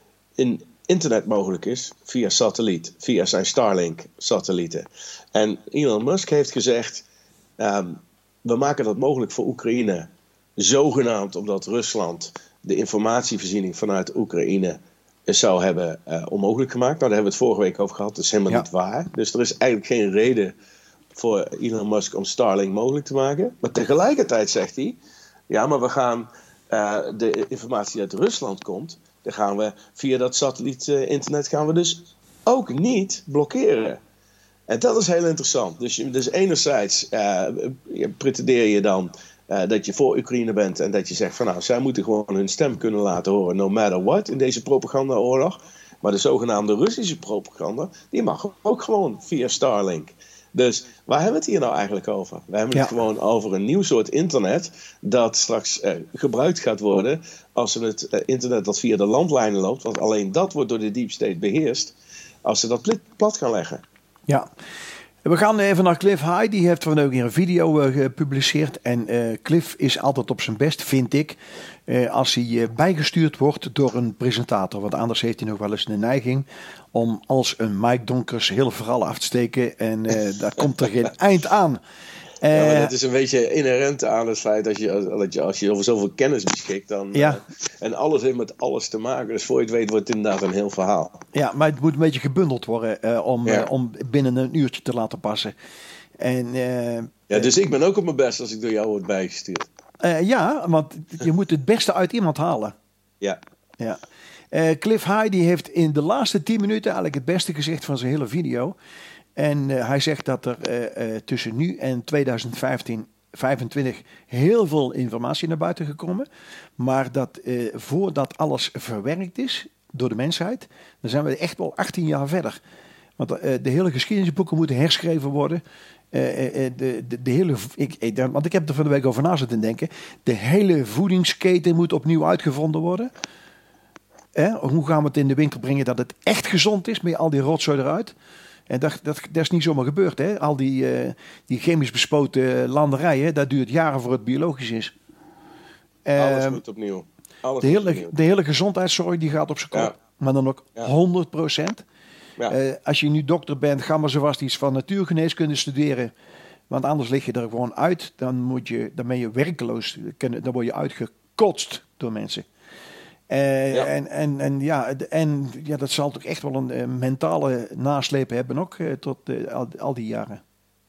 in internet mogelijk is via satelliet, via zijn Starlink-satellieten. En Elon Musk heeft gezegd, um, we maken dat mogelijk voor Oekraïne, zogenaamd omdat Rusland de informatievoorziening vanuit Oekraïne zou hebben uh, onmogelijk gemaakt. Nou, daar hebben we het vorige week over gehad. Dat is helemaal ja. niet waar. Dus er is eigenlijk geen reden voor Elon Musk om Starlink mogelijk te maken. Maar tegelijkertijd zegt hij, ja, maar we gaan uh, de informatie die uit Rusland komt, dan gaan we via dat satelliet-internet gaan we dus ook niet blokkeren. En dat is heel interessant. Dus, dus enerzijds uh, pretendeer je dan Uh, dat je voor Oekraïne bent en dat je zegt van nou, zij moeten gewoon hun stem kunnen laten horen, no matter what, in deze propagandaoorlog. Maar de zogenaamde Russische propaganda, die mag ook gewoon via Starlink. Dus waar hebben we het hier nou eigenlijk over? We hebben ja. het gewoon over een nieuw soort internet dat straks uh, gebruikt gaat worden als ze het uh, internet dat via de landlijnen loopt, want alleen dat wordt door de deep state beheerst, als ze dat plat gaan leggen. Ja. We gaan even naar Cliff High. Die heeft vandaag weer een video uh, gepubliceerd. En uh, Cliff is altijd op zijn best, vind ik, uh, als hij uh, bijgestuurd wordt door een presentator. Want anders heeft hij nog wel eens de neiging om als een Mike Donkers heel verhaal af te steken. En uh, daar komt er geen eind aan. Uh, ja, dat is een beetje inherent aan het feit dat je, dat je als je over zoveel kennis beschikt dan, ja. uh, en alles heeft met alles te maken. Dus voor je het weet wordt het inderdaad een heel verhaal. Ja, maar het moet een beetje gebundeld worden uh, om, ja. uh, om binnen een uurtje te laten passen. En, uh, ja, dus uh, ik ben ook op mijn best als ik door jou word bijgestuurd. Uh, ja, want je moet het beste uit iemand halen. Ja. ja. Uh, Cliff High die heeft in de laatste tien minuten eigenlijk het beste gezegd van zijn hele video. En uh, hij zegt dat er uh, uh, tussen nu en tweeduizend vijftien, vijfentwintig heel veel informatie naar buiten gekomen. Maar dat uh, voordat alles verwerkt is door de mensheid, dan zijn we echt wel achttien jaar verder. Want uh, de hele geschiedenisboeken moeten herschreven worden. Uh, uh, de, de, de hele, ik, ik, want ik heb er van de week over na zitten denken. De hele voedingsketen moet opnieuw uitgevonden worden. Eh, hoe gaan we het in de winkel brengen dat het echt gezond is met al die rotzooi eruit? En dat, dat, dat is niet zomaar gebeurd. Hè? Al die, uh, die chemisch bespoten landerijen, dat duurt jaren voor het biologisch is. Uh, Alles moet opnieuw. Alles de, hele, opnieuw. de hele gezondheidszorg die gaat op zijn kop. Ja. Maar dan ook ja. honderd procent. Ja. Uh, als je nu dokter bent, ga maar zo vast iets van natuurgeneeskunde studeren. Want anders lig je er gewoon uit. Dan, moet je, dan ben je werkeloos. Dan word je uitgekotst door mensen. Uh, ja. En, en, en, ja, en ja, dat zal toch echt wel een uh, mentale nasleep hebben ook uh, tot uh, al, al die jaren.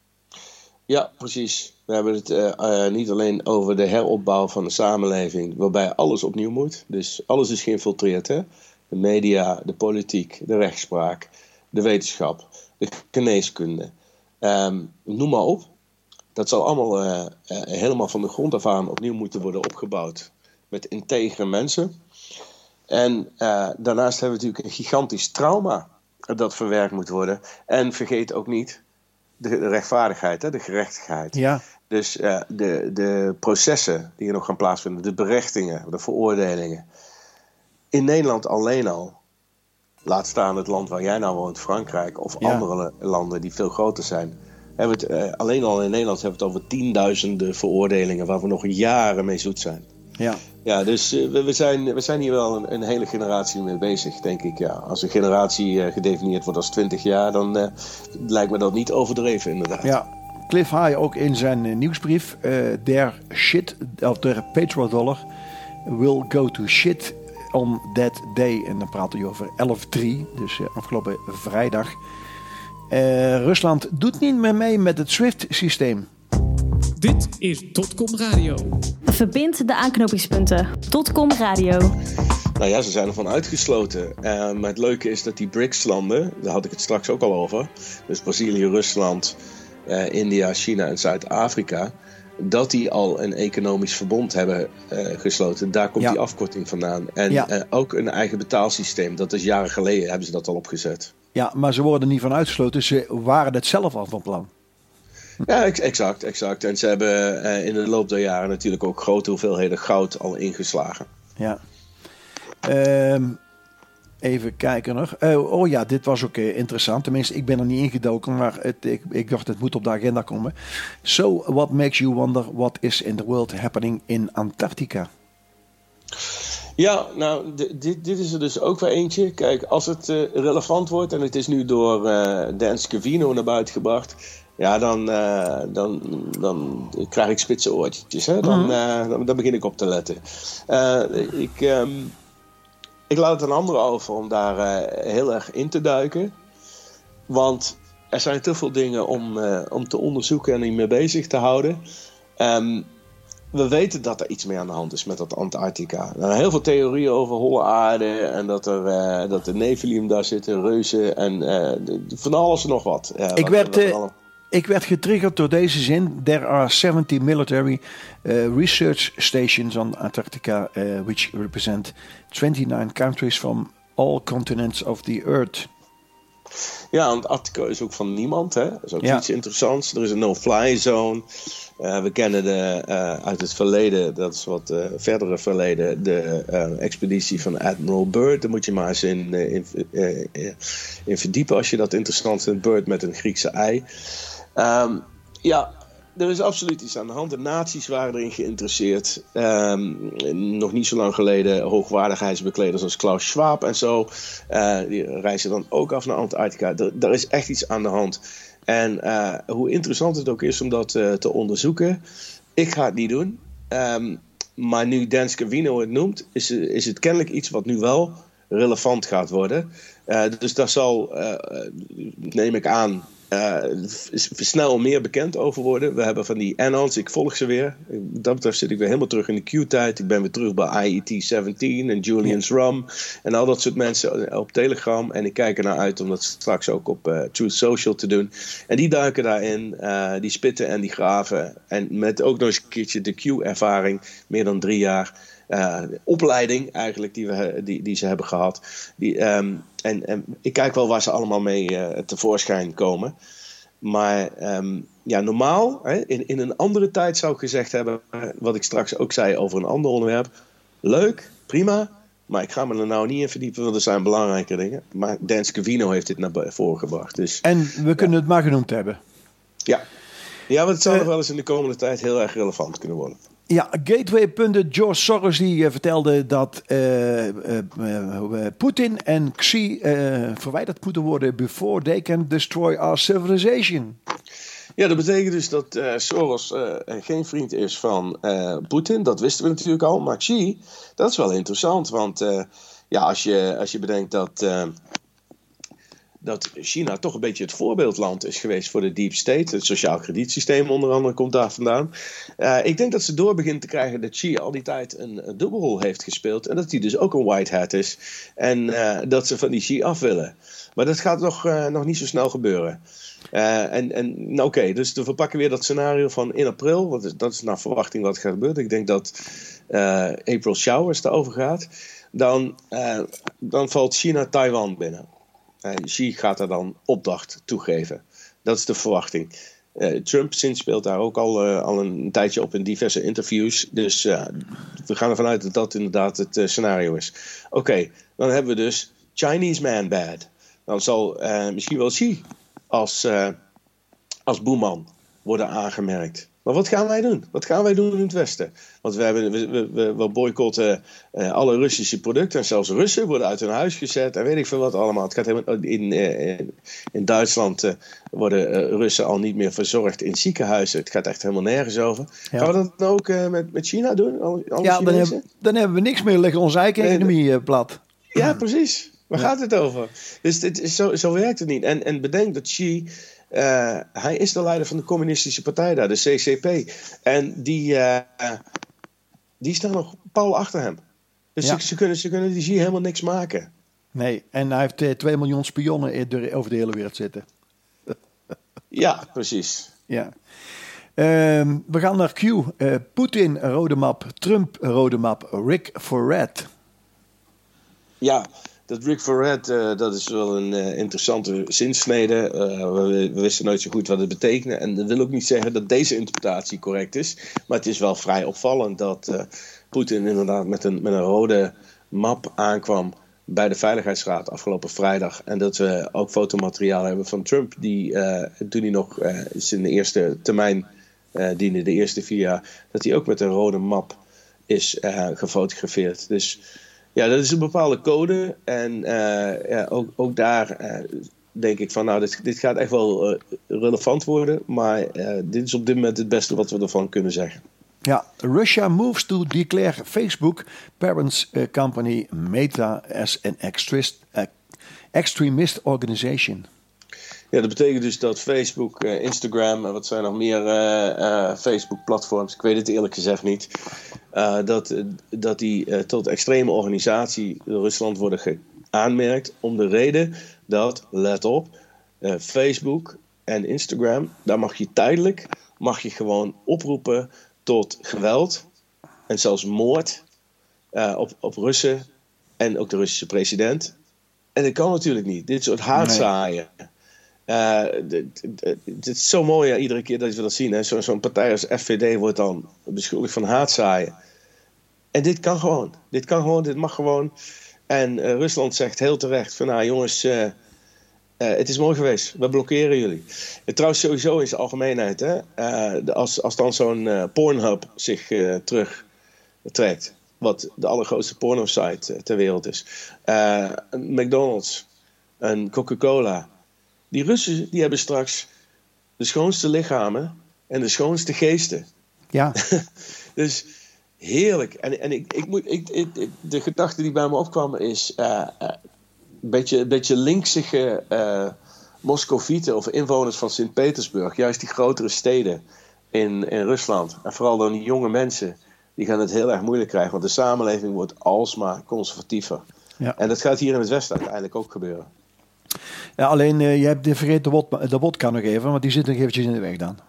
Ja, precies. We hebben het uh, uh, niet alleen over de heropbouw van de samenleving, waarbij alles opnieuw moet. Dus alles is geïnfiltreerd, hè? De media, de politiek, de rechtspraak, de wetenschap, de geneeskunde. Um, noem maar op. Dat zal allemaal uh, uh, helemaal van de grond af aan opnieuw moeten worden opgebouwd. Met integere mensen. En uh, daarnaast hebben we natuurlijk een gigantisch trauma dat verwerkt moet worden. En vergeet ook niet de, de rechtvaardigheid, hè, de gerechtigheid. Ja. Dus uh, de, de processen die er nog gaan plaatsvinden, de berechtingen, de veroordelingen. In Nederland alleen al, laat staan het land waar jij nou woont, Frankrijk, of ja. andere landen die veel groter zijn. Hebben we het, uh, alleen al in Nederland hebben we het over tienduizenden veroordelingen waar we nog jaren mee zoet zijn. Ja, ja dus uh, we, we, zijn, we zijn hier wel een, een hele generatie mee bezig, denk ik. Ja. Als een generatie uh, gedefinieerd wordt als twintig jaar, dan uh, lijkt me dat niet overdreven, inderdaad. Ja. Cliff High ook in zijn uh, nieuwsbrief. Uh, their shit, of their petrodollar will go to shit on that day. En dan praten we over elf drie, dus uh, afgelopen vrijdag. Uh, Rusland doet niet meer mee met het SWIFT-systeem. Dit is Dotcom Radio. Verbind de aanknopingspunten. Dotcom Radio. Nou ja, ze zijn ervan uitgesloten. Uh, maar het leuke is dat die B R I C S-landen, daar had ik het straks ook al over. Dus Brazilië, Rusland, uh, India, China en Zuid-Afrika. Dat die al een economisch verbond hebben uh, gesloten. Daar komt ja. die afkorting vandaan. En ja. uh, ook een eigen betaalsysteem. Dat is jaren geleden hebben ze dat al opgezet. Ja, maar ze worden niet van uitgesloten. Ze waren het zelf al van plan. Ja, exact, exact. En ze hebben uh, in de loop der jaren natuurlijk ook grote hoeveelheden goud al ingeslagen. Ja. Um, even kijken nog. Uh, oh ja, dit was ook uh, interessant. Tenminste, ik ben er niet ingedoken, maar het, ik, ik dacht het moet op de agenda komen. So, what makes you wonder what is in the world happening in Antarctica? Ja, nou, d- dit, dit is er dus ook weer eentje. Kijk, als het uh, relevant wordt en het is nu door uh, Danske Vino naar buiten gebracht, ja, dan, uh, dan, dan krijg ik spitse oortjes. Hè? Dan, Mm-hmm. uh, dan, dan begin ik op te letten. Uh, ik, um, ik laat het aan anderen over om daar uh, heel erg in te duiken. Want er zijn te veel dingen om, uh, om te onderzoeken en mee bezig te houden. Um, We weten dat er iets mee aan de hand is met dat Antarctica. Er zijn heel veel theorieën over holle aarde. En dat er, uh, dat er Nephilim daar zitten, reuzen en uh, van alles en nog wat. Uh, Ik wat, werd, wat uh, alle... ik werd getriggerd door deze zin. There are seventy military uh, research stations on Antarctica, uh, which represent twenty-nine countries from all continents of the earth. Ja, Antarctica is ook van niemand. Hè? Dat is ook ja. iets interessants. Er is een no-fly zone. Uh, we kennen de, uh, uit het verleden, dat is wat uh, verdere verleden, de uh, expeditie van Admiral Byrd. Daar moet je maar eens in, uh, in, uh, in verdiepen als je dat interessant vindt. Byrd met een Griekse ei. Um, ja, er is absoluut iets aan de hand. De naties waren erin geïnteresseerd. Um, nog niet zo lang geleden hoogwaardigheidsbekleders als Klaus Schwab en zo. Uh, die reizen dan ook af naar Antarctica. Er, er is echt iets aan de hand. En uh, hoe interessant het ook is om dat uh, te onderzoeken. Ik ga het niet doen. Um, maar nu Danske Vino het noemt, is, is het kennelijk iets wat nu wel relevant gaat worden. Uh, dus daar zal, uh, neem ik aan, uh, snel meer bekend over worden. We hebben van die Anons, ik volg ze weer. Dat betreft zit ik weer helemaal terug in de Q-tijd. Ik ben weer terug bij I E T zeventien en Julian's Rum en al dat soort mensen op Telegram. En ik kijk er naar uit om dat straks ook op uh, Truth Social te doen. En die duiken daarin, uh, die spitten en die graven. En met ook nog eens een keertje de Q-ervaring, meer dan drie jaar. Uh, opleiding eigenlijk die, we, die, die ze hebben gehad. Die, um, en, en ik kijk wel waar ze allemaal mee uh, tevoorschijn komen. Maar um, ja, normaal, hè, in, in een andere tijd zou ik gezegd hebben, uh, wat ik straks ook zei over een ander onderwerp. Leuk, prima, maar ik ga me er nou niet in verdiepen, want er zijn belangrijke dingen. Maar Danske Vino heeft dit naar voren gebracht. Dus, en we kunnen ja. het maar genoemd hebben. Ja, ja, want het zou uh, nog wel eens in de komende tijd heel erg relevant kunnen worden. Ja, Gateway-punten. George Soros die uh, vertelde dat uh, uh, uh, Poetin en Xi uh, verwijderd moeten worden before they can destroy our civilization. Ja, dat betekent dus dat uh, Soros uh, geen vriend is van uh, Poetin. Dat wisten we natuurlijk al. Maar Xi, dat is wel interessant. Want uh, ja, als je, als je bedenkt dat... Uh, dat China toch een beetje het voorbeeldland is geweest voor de deep state. Het sociaal kredietsysteem onder andere komt daar vandaan. Uh, ik denk dat ze door begint te krijgen dat Xi al die tijd een, een dubbelrol heeft gespeeld. En dat hij dus ook een white hat is. En uh, dat ze van die Xi af willen. Maar dat gaat nog, uh, nog niet zo snel gebeuren. Uh, en en nou oké, okay, dus we verpakken weer dat scenario van in april. Want dat is naar verwachting wat gaat gebeuren. Ik denk dat uh, April Showers daarover gaat. dan, uh, dan valt China Taiwan binnen. En Xi gaat daar dan opdracht toegeven. Dat is de verwachting. Uh, Trump speelt daar ook al, uh, al een tijdje op in diverse interviews. Dus uh, we gaan ervan uit dat dat inderdaad het uh, scenario is. Oké, okay, dan hebben we dus Chinese man bad. Dan zal uh, misschien wel Xi als, uh, als boeman worden aangemerkt. Maar wat gaan wij doen? Wat gaan wij doen in het Westen? Want we, hebben, we, we, we boycotten uh, alle Russische producten. En zelfs Russen worden uit hun huis gezet. En weet ik veel wat allemaal. Het gaat helemaal, in, in, in Duitsland uh, worden uh, Russen al niet meer verzorgd in ziekenhuizen. Het gaat echt helemaal nergens over. Ja. Gaan we dat dan ook uh, met, met China doen? Alle, alle ja, dan hebben, dan hebben we niks meer. Leggen onze eigen nee, economie uh, plat. Ja, precies. Waar ja. gaat het over? Dus dit is, zo, zo werkt het niet. En, en bedenk dat Xi... Uh, hij is de leider van de communistische partij daar, de C C P. En die, uh, die staan nog pal achter hem. Dus ja. ze, ze, kunnen, ze kunnen die Xi helemaal niks maken. Nee, en hij heeft uh, twee miljoen spionnen door, over de hele wereld zitten. Ja, precies. Ja. Uh, we gaan naar Q. Uh, Poetin, rode map. Trump, rode map. Rick for Red. Ja, dat Rick for Red, uh, dat is wel een uh, interessante zinsnede. Uh, we, we wisten nooit zo goed wat het betekende. En dat wil ook niet zeggen dat deze interpretatie correct is. Maar het is wel vrij opvallend dat uh, Poetin inderdaad met een, met een rode map aankwam bij de Veiligheidsraad afgelopen vrijdag. En dat we ook fotomateriaal hebben van Trump, die uh, toen hij nog uh, zijn eerste termijn uh, diende, de eerste vier jaar, dat hij ook met een rode map is uh, gefotografeerd. Dus ja, dat is een bepaalde code. En uh, ja, ook, ook daar uh, denk ik van, nou, dit, dit gaat echt wel uh, relevant worden. Maar uh, dit is op dit moment het beste wat we ervan kunnen zeggen. Ja, Russia moves to declare Facebook parents uh, company Meta as an extremist, uh, extremist organization. Ja, dat betekent dus dat Facebook, uh, Instagram en wat zijn nog meer uh, uh, Facebook-platforms, ik weet het eerlijk gezegd niet, uh, dat, uh, dat die uh, tot extreme organisatie door Rusland worden ge- aanmerkt om de reden dat, let op, uh, Facebook en Instagram, daar mag je tijdelijk, mag je gewoon oproepen tot geweld en zelfs moord uh, op, op Russen en ook de Russische president. En dat kan natuurlijk niet. Dit soort haatzaaien. Uh, het is zo mooi, ja, iedere keer dat we dat zien. Hè. Zo, zo'n partij als F V D wordt dan beschuldigd van haatzaaien. En dit kan gewoon. Dit kan gewoon, dit mag gewoon. En uh, Rusland zegt heel terecht van, nou jongens, uh, uh, het is mooi geweest. We blokkeren jullie. En trouwens sowieso in zijn algemeenheid. Hè, uh, de, als, als dan zo'n uh, Pornhub zich uh, terugtrekt, wat de allergrootste porno-site uh, ter wereld is. Uh, McDonald's, en Coca-Cola. Die Russen die hebben straks de schoonste lichamen en de schoonste geesten. Ja. Dus heerlijk. En, en ik, ik moet, ik, ik, de gedachte die bij me opkwam is uh, uh, een beetje, een beetje linksige uh, Moscovieten of inwoners van Sint-Petersburg. Juist die grotere steden in, in Rusland. En vooral dan die jonge mensen. Die gaan het heel erg moeilijk krijgen. Want de samenleving wordt alsmaar conservatiever. Ja. En dat gaat hier in het Westen uiteindelijk ook gebeuren. Ja, alleen uh, je hebt de vergeten de, wod- de wodka nog even, want die zit nog eventjes in de weg dan.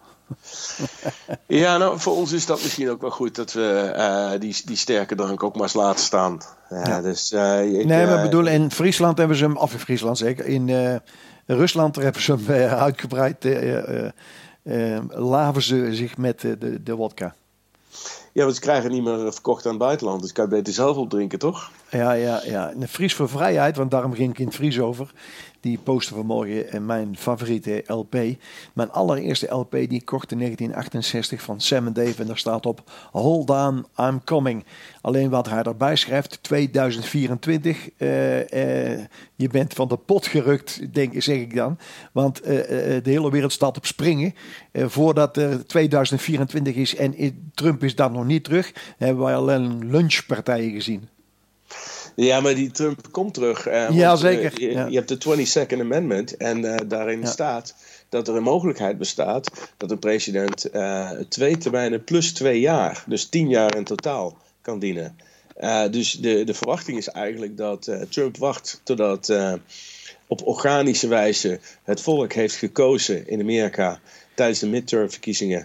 Ja, nou, voor ons is dat misschien ook wel goed dat we uh, die, die sterke drank ook maar eens laten staan. Ja, ja. Dus, uh, ik, nee, maar uh, ik bedoel, in Friesland hebben ze hem, of in Friesland zeker, in uh, Rusland hebben ze hem uh, uitgebreid, uh, uh, uh, laven ze zich met uh, de, de wodka. Ja, want ze krijgen niet meer verkocht aan het buitenland, dus kan je beter zelf opdrinken, toch? Ja, ja, ja. Een Fries voor Vrijheid, want daarom ging ik in het Fries over. Die postte vanmorgen mijn favoriete L P. Mijn allereerste L P die ik kocht in negentien achtenzestig van Sam and Dave. En daar staat op Hold on, I'm coming. Alleen wat hij erbij schrijft, tweeduizend vierentwintig. Uh, uh, je bent van de pot gerukt, denk, zeg ik dan. Want uh, uh, de hele wereld staat op springen. Uh, voordat er tweeduizend vierentwintig is en Trump is dan nog niet terug, hebben wij alleen lunchpartijen gezien. Ja, maar die Trump komt terug. Eh, ja, want, zeker. Uh, je, ja. je hebt de twenty-second Amendment en uh, daarin ja. staat dat er een mogelijkheid bestaat dat een president uh, twee termijnen plus twee jaar, dus tien jaar in totaal, kan dienen. Uh, dus de, de verwachting is eigenlijk dat uh, Trump wacht totdat uh, op organische wijze het volk heeft gekozen in Amerika tijdens de midtermverkiezingen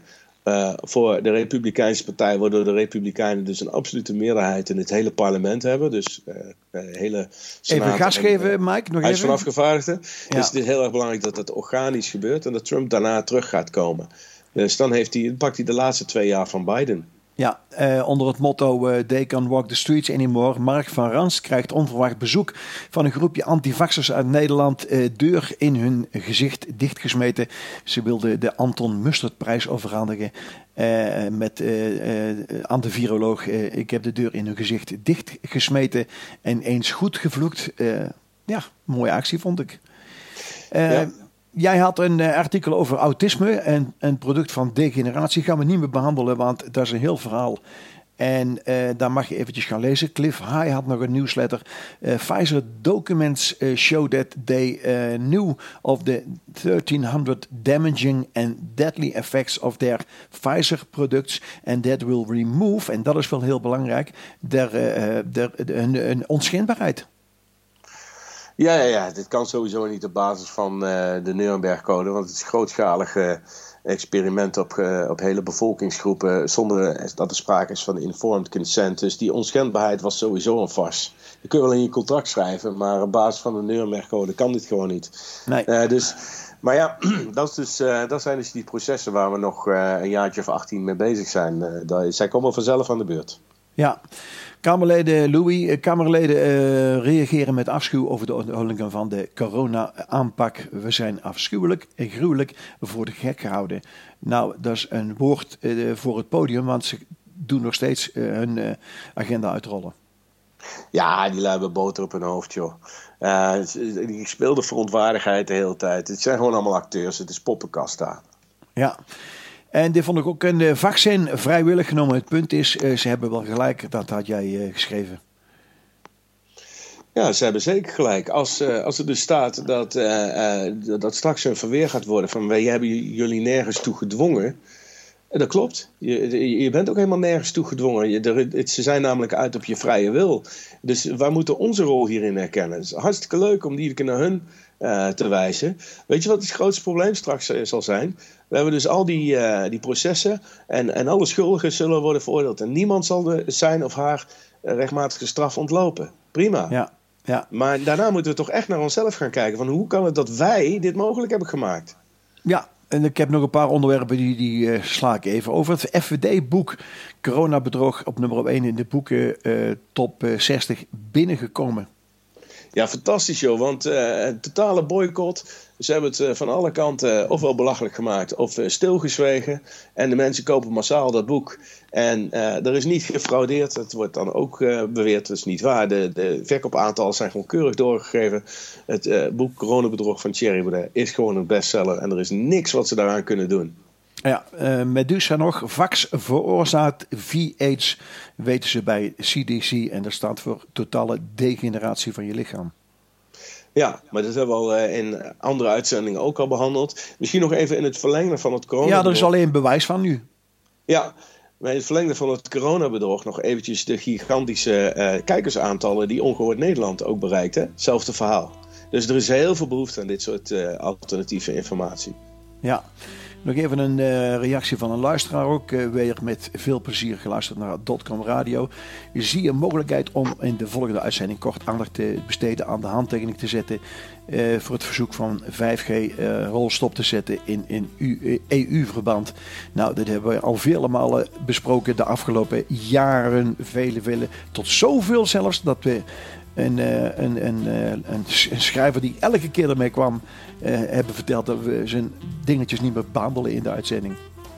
uh, voor de Republikeinse partij, waardoor de Republikeinen dus een absolute meerderheid in het hele parlement hebben. Dus uh, de hele Senaat. Even gas geven, uh, Mike, nog Huis even. van Afgevaardigden. Ja. Dus het is heel erg belangrijk dat het organisch gebeurt en dat Trump daarna terug gaat komen. Dus dan heeft hij, pakt hij de laatste twee jaar van Biden. Ja, eh, onder het motto uh, They Can't Walk the Streets Anymore. Mark van Rans krijgt onverwacht bezoek van een groepje antivaxers uit Nederland. Uh, deur in hun gezicht dichtgesmeten. Ze wilden de Anton Mustardprijs overhandigen uh, met, uh, uh, aan de viroloog. Uh, ik heb de deur in hun gezicht dichtgesmeten en eens goed gevloekt. Uh, ja, mooie actie vond ik. Uh, ja. Jij had een uh, artikel over autisme en een product van degeneratie. Gaan we niet meer behandelen, want dat is een heel verhaal. En uh, daar mag je eventjes gaan lezen. Cliff High had nog een newsletter. Uh, Pfizer documents uh, show that they uh, knew of the thirteen hundred damaging and deadly effects of their Pfizer products. And that will remove, en dat is wel heel belangrijk, der, uh, der, een, een onschendbaarheid. Ja, ja, ja, dit kan sowieso niet op basis van uh, de Nuremberg-code, want het is grootschalige uh, experiment op, uh, op hele bevolkingsgroepen zonder uh, dat er sprake is van informed consent. Dus die onschendbaarheid was sowieso een farce. Je kunt wel in je contract schrijven, maar op basis van de Nuremberg-code kan dit gewoon niet. Nee. Uh, dus, maar ja, dat, is dus, uh, dat zijn dus die processen waar we nog uh, een jaartje of achttien mee bezig zijn. Uh, dat, zij komen vanzelf aan de beurt. Ja. Kamerleden, Louis, Kamerleden uh, reageren met afschuw over de ontwikkeling van de corona-aanpak. We zijn afschuwelijk en gruwelijk voor de gek gehouden. Nou, dat is een woord uh, voor het podium, want ze doen nog steeds uh, hun uh, agenda uitrollen. Ja, die lui hebben boter op hun hoofd, joh. Uh, die gespeelde verontwaardigheid de hele tijd. Het zijn gewoon allemaal acteurs, het is poppenkast daar. Ja. En dit vond ik ook een uh, vaccin vrijwillig genomen. Het punt is, uh, ze hebben wel gelijk. Dat had jij uh, geschreven. Ja, ze hebben zeker gelijk. Als, uh, als er dus staat dat, uh, uh, dat straks een verweer gaat worden van wij hebben jullie nergens toe gedwongen. Dat klopt. Je, je bent ook helemaal nergens toe gedwongen. Je, er, het, ze zijn namelijk uit op je vrije wil. Dus wij moeten onze rol hierin herkennen. Het is hartstikke leuk om die naar hun uh, te wijzen. Weet je wat het grootste probleem straks uh, zal zijn? We hebben dus al die, uh, die processen en, en alle schuldigen zullen worden veroordeeld. En niemand zal de zijn of haar uh, rechtmatige straf ontlopen. Prima. Ja, ja. Maar daarna moeten we toch echt naar onszelf gaan kijken. Van hoe kan het dat wij dit mogelijk hebben gemaakt? Ja, en ik heb nog een paar onderwerpen die, die uh, sla ik even over. Het F V D-boek Coronabedrog op nummer één in de boeken uh, top uh, zestig binnengekomen. Ja, fantastisch joh, want uh, een totale boycott. Ze hebben het uh, van alle kanten uh, ofwel belachelijk gemaakt of uh, stilgezwegen. En de mensen kopen massaal dat boek. En uh, er is niet gefraudeerd. Het wordt dan ook uh, beweerd, dat is niet waar. De, de verkoopaantallen zijn gewoon keurig doorgegeven. Het uh, boek Coronabedrog van Thierry Baudet is gewoon een bestseller. En er is niks wat ze daaraan kunnen doen. Ja, uh, Medusa nog. Vax veroorzaakt V-AIDS, weten ze bij C D C. En dat staat voor totale degeneratie van je lichaam. Ja, maar dat hebben we al uh, in andere uitzendingen ook al behandeld. Misschien nog even in het verlengde van het coronabedrog. Ja, er is alleen bewijs van nu. Ja, maar in het verlengde van het coronabedrog nog eventjes de gigantische uh, kijkersaantallen die Ongehoord Nederland ook bereikt. Hè? Hetzelfde verhaal. Dus er is heel veel behoefte aan dit soort uh, alternatieve informatie. Ja. Nog even een uh, reactie van een luisteraar ook. Uh, weer met veel plezier geluisterd naar Dotcom Radio. Je ziet een mogelijkheid om in de volgende uitzending kort aandacht te besteden aan de handtekening te zetten. Uh, voor het verzoek van vijf G uh, rolstop te zetten in, in E U-verband. Nou, dat hebben we al vele malen besproken de afgelopen jaren. Vele, vele. Tot zoveel zelfs dat we een, uh, een, een, uh, een, een schrijver die elke keer ermee kwam, uh, hebben verteld dat we zijn dingetjes niet meer behandelen in de uitzending.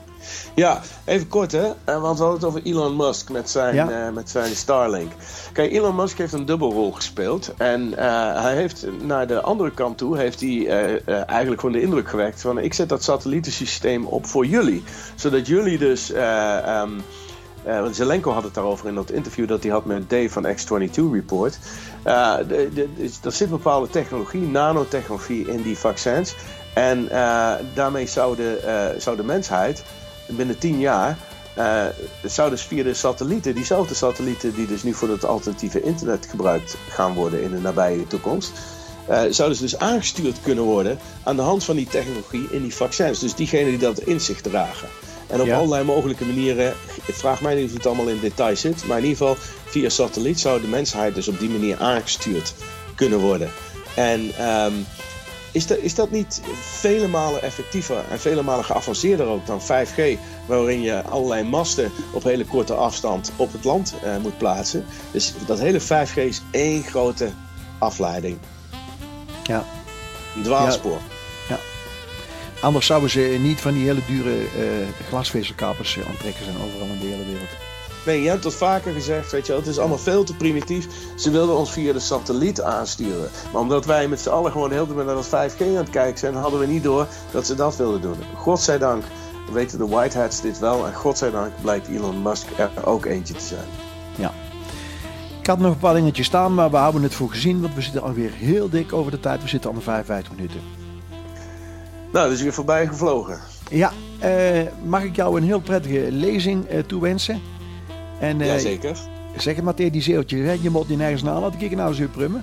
Ja, even kort hè, want we hadden het over Elon Musk met zijn, ja. uh, met zijn Starlink. Kijk, Elon Musk heeft een dubbelrol gespeeld en uh, hij heeft naar de andere kant toe heeft hij uh, uh, eigenlijk gewoon de indruk gewekt van ik zet dat satellietensysteem op voor jullie, zodat jullie dus uh, um, Uh, want Zelenko had het daarover in dat interview dat hij had met Dave van X tweeëntwintig Report. Uh, de, de, de, er zit bepaalde technologie, nanotechnologie in die vaccins. En uh, daarmee zou de, uh, zou de mensheid binnen tien jaar, uh, zou dus via de satellieten, diezelfde satellieten die dus nu voor het alternatieve internet gebruikt gaan worden in de nabije toekomst, Uh, zouden ze dus aangestuurd kunnen worden aan de hand van die technologie in die vaccins. Dus diegenen die dat in zich dragen. En op Ja. allerlei mogelijke manieren, ik vraag mij niet of het allemaal in detail zit, maar in ieder geval via satelliet zou de mensheid dus op die manier aangestuurd kunnen worden. En um, is, dat, is dat niet vele malen effectiever en vele malen geavanceerder ook dan vijf G, waarin je allerlei masten op hele korte afstand op het land uh, moet plaatsen. Dus dat hele vijf G is één grote afleiding. Ja. Een dwaalspoor. Ja. Anders zouden ze niet van die hele dure uh, glasvezelkabels uh, aantrekken zijn overal in de hele wereld. Nee, je hebt het vaker gezegd, weet je wel, het is allemaal veel te primitief. Ze wilden ons via de satelliet aansturen. Maar omdat wij met z'n allen gewoon heel de tijd naar dat vijf G aan het kijken zijn, hadden we niet door dat ze dat wilden doen. Godzijdank weten de Whiteheads dit wel en godzijdank blijkt Elon Musk er ook eentje te zijn. Ja. Ik had nog een paar dingetjes staan, maar we houden het voor gezien, want we zitten alweer heel dik over de tijd. We zitten aan de vijfenvijftig minuten. Nou, dat is weer voorbij gevlogen. Ja, uh, mag ik jou een heel prettige lezing uh, toewensen? En, uh, Jazeker. Zeg het maar tegen die zeeltje, hè? Je moet niet nergens naar laten kijken nou eens uw prummen.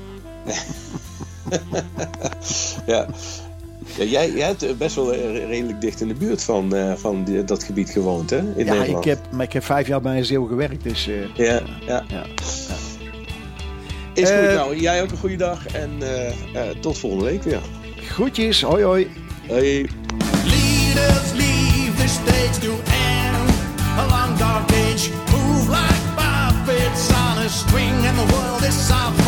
Ja. Ja, jij, jij hebt best wel redelijk dicht in de buurt van, uh, van die, dat gebied gewoond, hè? In ja, Nederland. ik heb, maar ik heb vijf jaar bij een zeeuw gewerkt, dus... Uh, ja, ja. ja. Is goed, Uh, nou. Jij ook een goede dag en uh, uh, tot volgende week weer. Groetjes, hoi hoi. Hoi. Leaders leave the stage to end a long dark age. Move like puppets on a string and the world is soft.